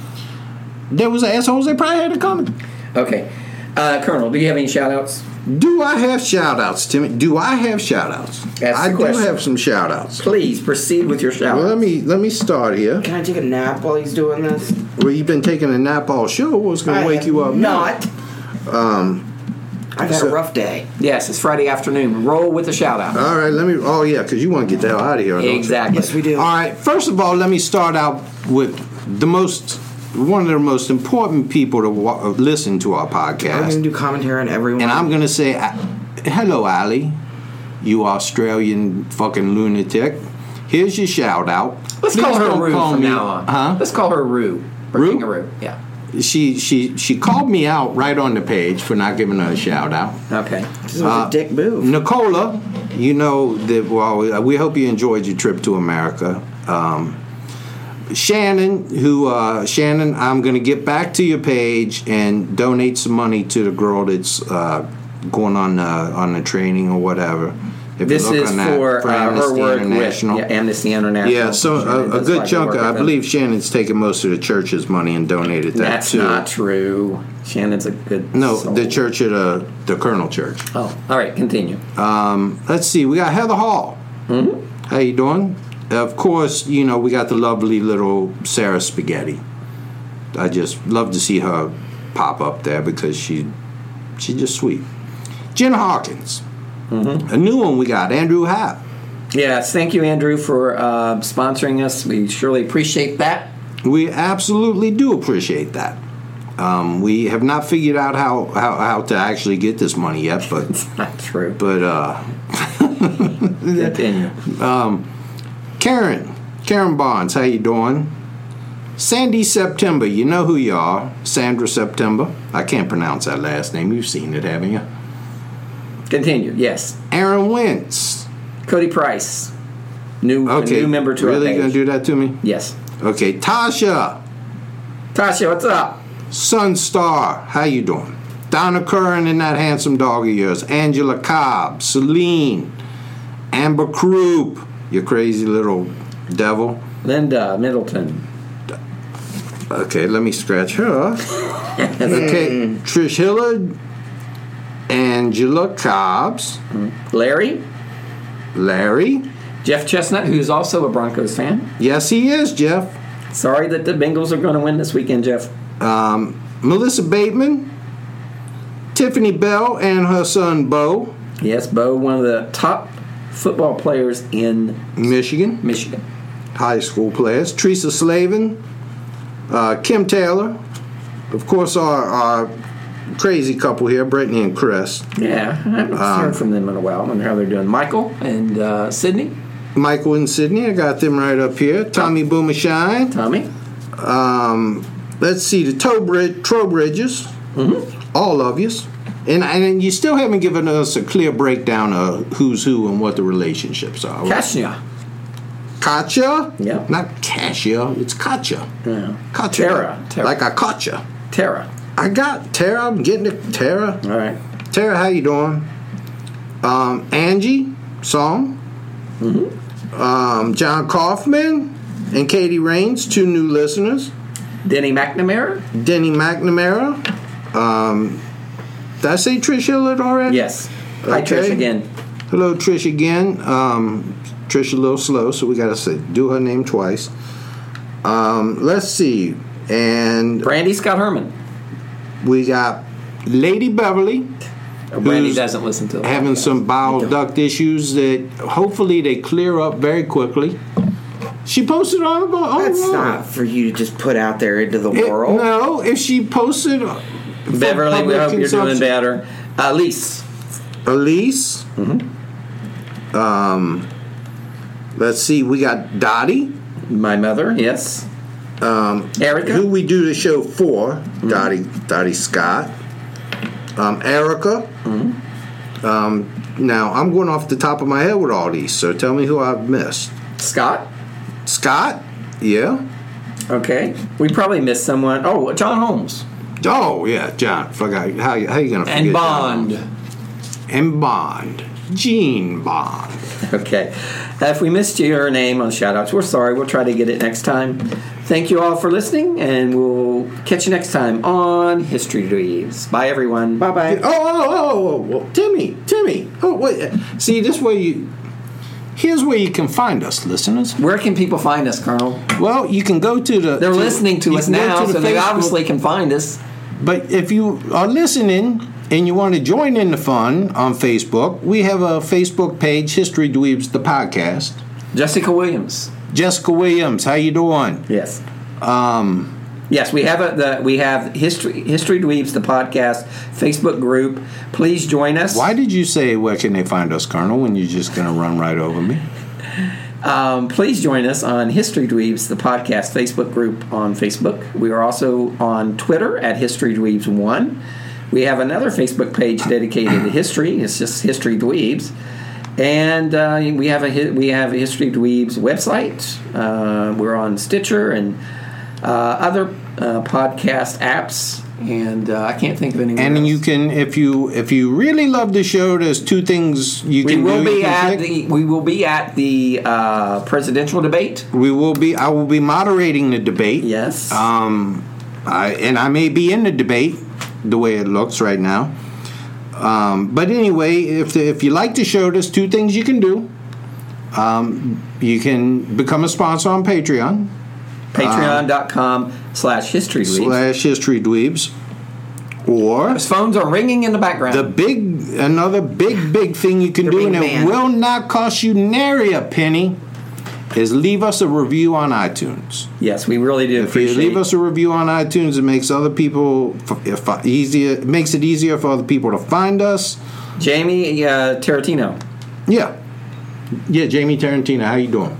there was assholes that probably had it coming. Okay. Uh, Colonel, do you have any shout-outs? Do I have shout outs, Timmy? Do I have shout outs? That's I the do question. have some shout outs. Please proceed with your shout-outs. Well, let me let me start here. Can I take a nap while he's doing this? Well, you've been taking a nap all show. What's going I to wake have you up? now? Not. Um, I've had so- a rough day. Yes, it's Friday afternoon. Roll with the shout-out. All right, let me. Oh yeah, because you want to get the hell out of here. don't you? Exactly. Yes, we do. All right. First of all, let me start out with the most, one of the most important people to wa- listen to our I'm going to podcast, do commentary on everyone. and I'm going to say, uh, hello, Ali, you Australian fucking lunatic. Here's your shout out. Let's Please call her don't Rue call from me- now on. Huh? Let's call her Rue. Or Rue? Kangaroo. Yeah. She she she called me out right on the page for not giving her a shout out. Okay. This was Uh, a dick move. Nicola, you know that. Well, we hope you enjoyed your trip to America. Um, Shannon, who uh, Shannon, I'm going to get back to your page and donate some money to the girl that's uh, going on uh, on the training or whatever. If This you look is on that, for, uh, her Amnesty work with International. yeah, Amnesty International. Yeah, so Shannon a, a does good like chunk. work Of, I with them. believe Shannon's taken most of the church's money and donated that That's too. not true. Shannon's a good No, soul. the church at uh, the Colonel Church. Oh, all right. Continue. Um, let's see. We got Heather Hall. Mm-hmm. How you doing? Of course, you know we got the lovely little Sarah Spaghetti. I just love to see her pop up there because she she's just sweet. Jen Hawkins. Mm-hmm. A new one we got Andrew Happ. Yes, thank you, Andrew, for uh, sponsoring us. We surely appreciate that. We absolutely do appreciate that. Um, we have not figured out how, how, how to actually get this money yet, but It's not true. but uh, Continue. Karen, Karen Barnes, how you doing? Sandy September, you know who you are. Sandra September. I can't pronounce that last name. You've seen it, haven't you? Continue. Yes. Aaron Wentz. Cody Price. New, Okay, a new member to really our page. gonna do that to me? Yes. Okay, Tasha, Tasha, what's up? Sunstar, how you doing? Donna Curran and that handsome dog of yours. Angela Cobb, Celine, Amber Croup, you crazy little devil. Linda Middleton. Okay, let me scratch her. Okay, Trish Hillard, Angela Cobbs, Larry. Larry. Jeff Chestnut, who's also a Broncos fan. Yes, he is, Jeff. Sorry that the Bengals are going to win this weekend, Jeff. Um, Melissa Bateman, Tiffany Bell, and her son Bo, Yes, Bo, one of the top football players in Michigan, Michigan. high school players. Teresa Slavin, uh, Kim Taylor, of course, our, our crazy couple here, Brittany and Chris. Yeah, I haven't Um, heard from them in a while. I wonder how they're doing. Michael and uh, Sydney. Michael and Sydney, I got them right up here. Tommy Boomershine. Tommy. Um, let's see, the Trowbridge, Trowbridges, Mm-hmm. all of yous. And, and you still haven't given us a clear breakdown of who's who and what the relationships are. Kashnia. Katya? Yeah. Not Kasia, it's Katya. Yeah. Katya. Tara. Tara. Like I caught ya. Tara. I got Tara. I'm getting to Tara. All right. Tara, how you doing? Um, Angie, Song. Mm-hmm. Um, John Kaufman and Katie Rains, two new listeners. Denny McNamara. Denny McNamara. Um, did I say Trish Hillard already? Yes. Hi, Okay. Trish again. Hello, Trish again. Um, Trish a little slow, so we got to say do her name twice. Um, let's see. And Brandy Scott Herman. we got Lady Beverly, Brandy who's doesn't listen to it. having some bowel duct issues that hopefully they clear up very quickly. She posted on about. That's oh, not for you to just put out there into the It- world. no, if she posted. for Beverly, we public hope you're doing consumption- better. Uh, Elise. Elise. Mm-hmm. Um, let's see. We got Dottie. My mother, yes. Um, Erica. Who we do the show for. Mm-hmm. Dottie, Dottie Scott. Um, Erica. Mm-hmm. Um, now, I'm going off the top of my head with all these, so tell me who I've missed. Scott. Scott? Yeah. Okay. We probably missed someone. Oh, John Holmes. Oh, yeah, John. Forgot. How, how you going to forget And Bond. John? And Bond. Gene Bond. Okay. Uh, if we missed your name on shout-outs, we're sorry. We'll try to get it next time. Thank you all for listening, and we'll catch you next time on History Dweebs. Bye, everyone. Bye-bye. Oh, oh, oh, oh, oh, Timmy, Timmy. Oh, wait. See, this way you... Here's where you can find us, listeners. Where can people find us, Colonel? Well, you can go to the... They're to, listening to us can go now, to the so they Facebook- obviously can find us. But if you are listening and you want to join in the fun on Facebook, we have a Facebook page, History Dweebs, the podcast. Jessica Williams. Jessica Williams, how you doing? Yes. Um... Yes, we have a the we have History History Dweebs, the podcast Facebook group. Please join us. Why did you say where can they find us, Colonel, when you're just going to run right over me? Um, please join us on History Dweebs, the podcast Facebook group on Facebook. We are also on Twitter at History Dweebs one. We have another Facebook page dedicated to history. It's just History Dweebs. And uh, we have a we have a History Dweebs website. Uh, we're on Stitcher and uh, other uh, podcast apps, and uh, I can't think of any. And else. you can, if you if you really love the show, there's two things you We can will do. You be can at click. the we will be at the uh, presidential debate. We will be. I will be moderating the debate. Yes. Um, I and I may be in the debate the way it looks right now. Um, but anyway, if the, if you like the show, there's two things you can do. Um, you can become a sponsor on Patreon. Patreon.com slash History Dweebs. Slash History Dweebs. Or His phones are ringing in the background. the big, another big, big thing you can The do, big and it man. will not cost you nary a penny, is leave us a review on iTunes. yes, we really do If you appreciate leave us a review on iTunes, it makes other people if easier. It makes it easier for other people to find us. Jamie uh, Tarantino. Yeah, yeah. Jamie Tarantino, how you doing?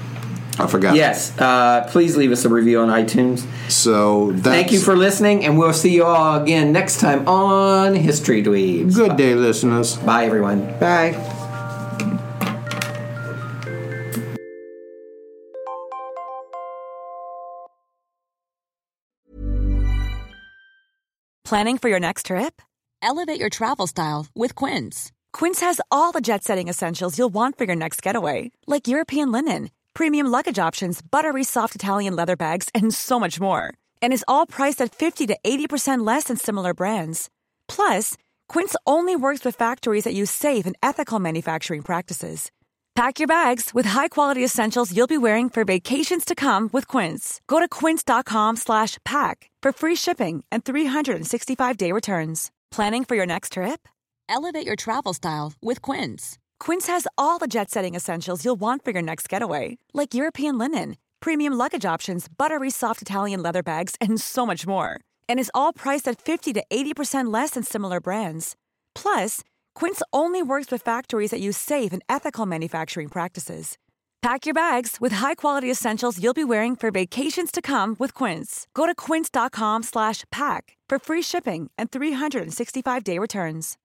I forgot. Yes, uh, please leave us a review on iTunes. So that's, Thank you for listening, and we'll see you all again next time on History Dweebs. good day, listeners. Bye, everyone. Bye. Planning for your next trip? Elevate your travel style with Quince. Quince has all the jet-setting essentials you'll want for your next getaway, like European linen, premium luggage options, buttery soft Italian leather bags, and so much more. And is all priced at fifty to eighty percent less than similar brands. Plus, Quince only works with factories that use safe and ethical manufacturing practices. Pack your bags with high-quality essentials you'll be wearing for vacations to come with Quince. Go to quince.com slash pack for free shipping and three sixty-five day returns. Planning for your next trip? Elevate your travel style with Quince. Quince has all the jet-setting essentials you'll want for your next getaway, like European linen, premium luggage options, buttery soft Italian leather bags, and so much more. And is all priced at fifty to eighty percent less than similar brands. Plus, Quince only works with factories that use safe and ethical manufacturing practices. Pack your bags with high-quality essentials you'll be wearing for vacations to come with Quince. Go to quince.com slash pack for free shipping and three sixty-five day returns.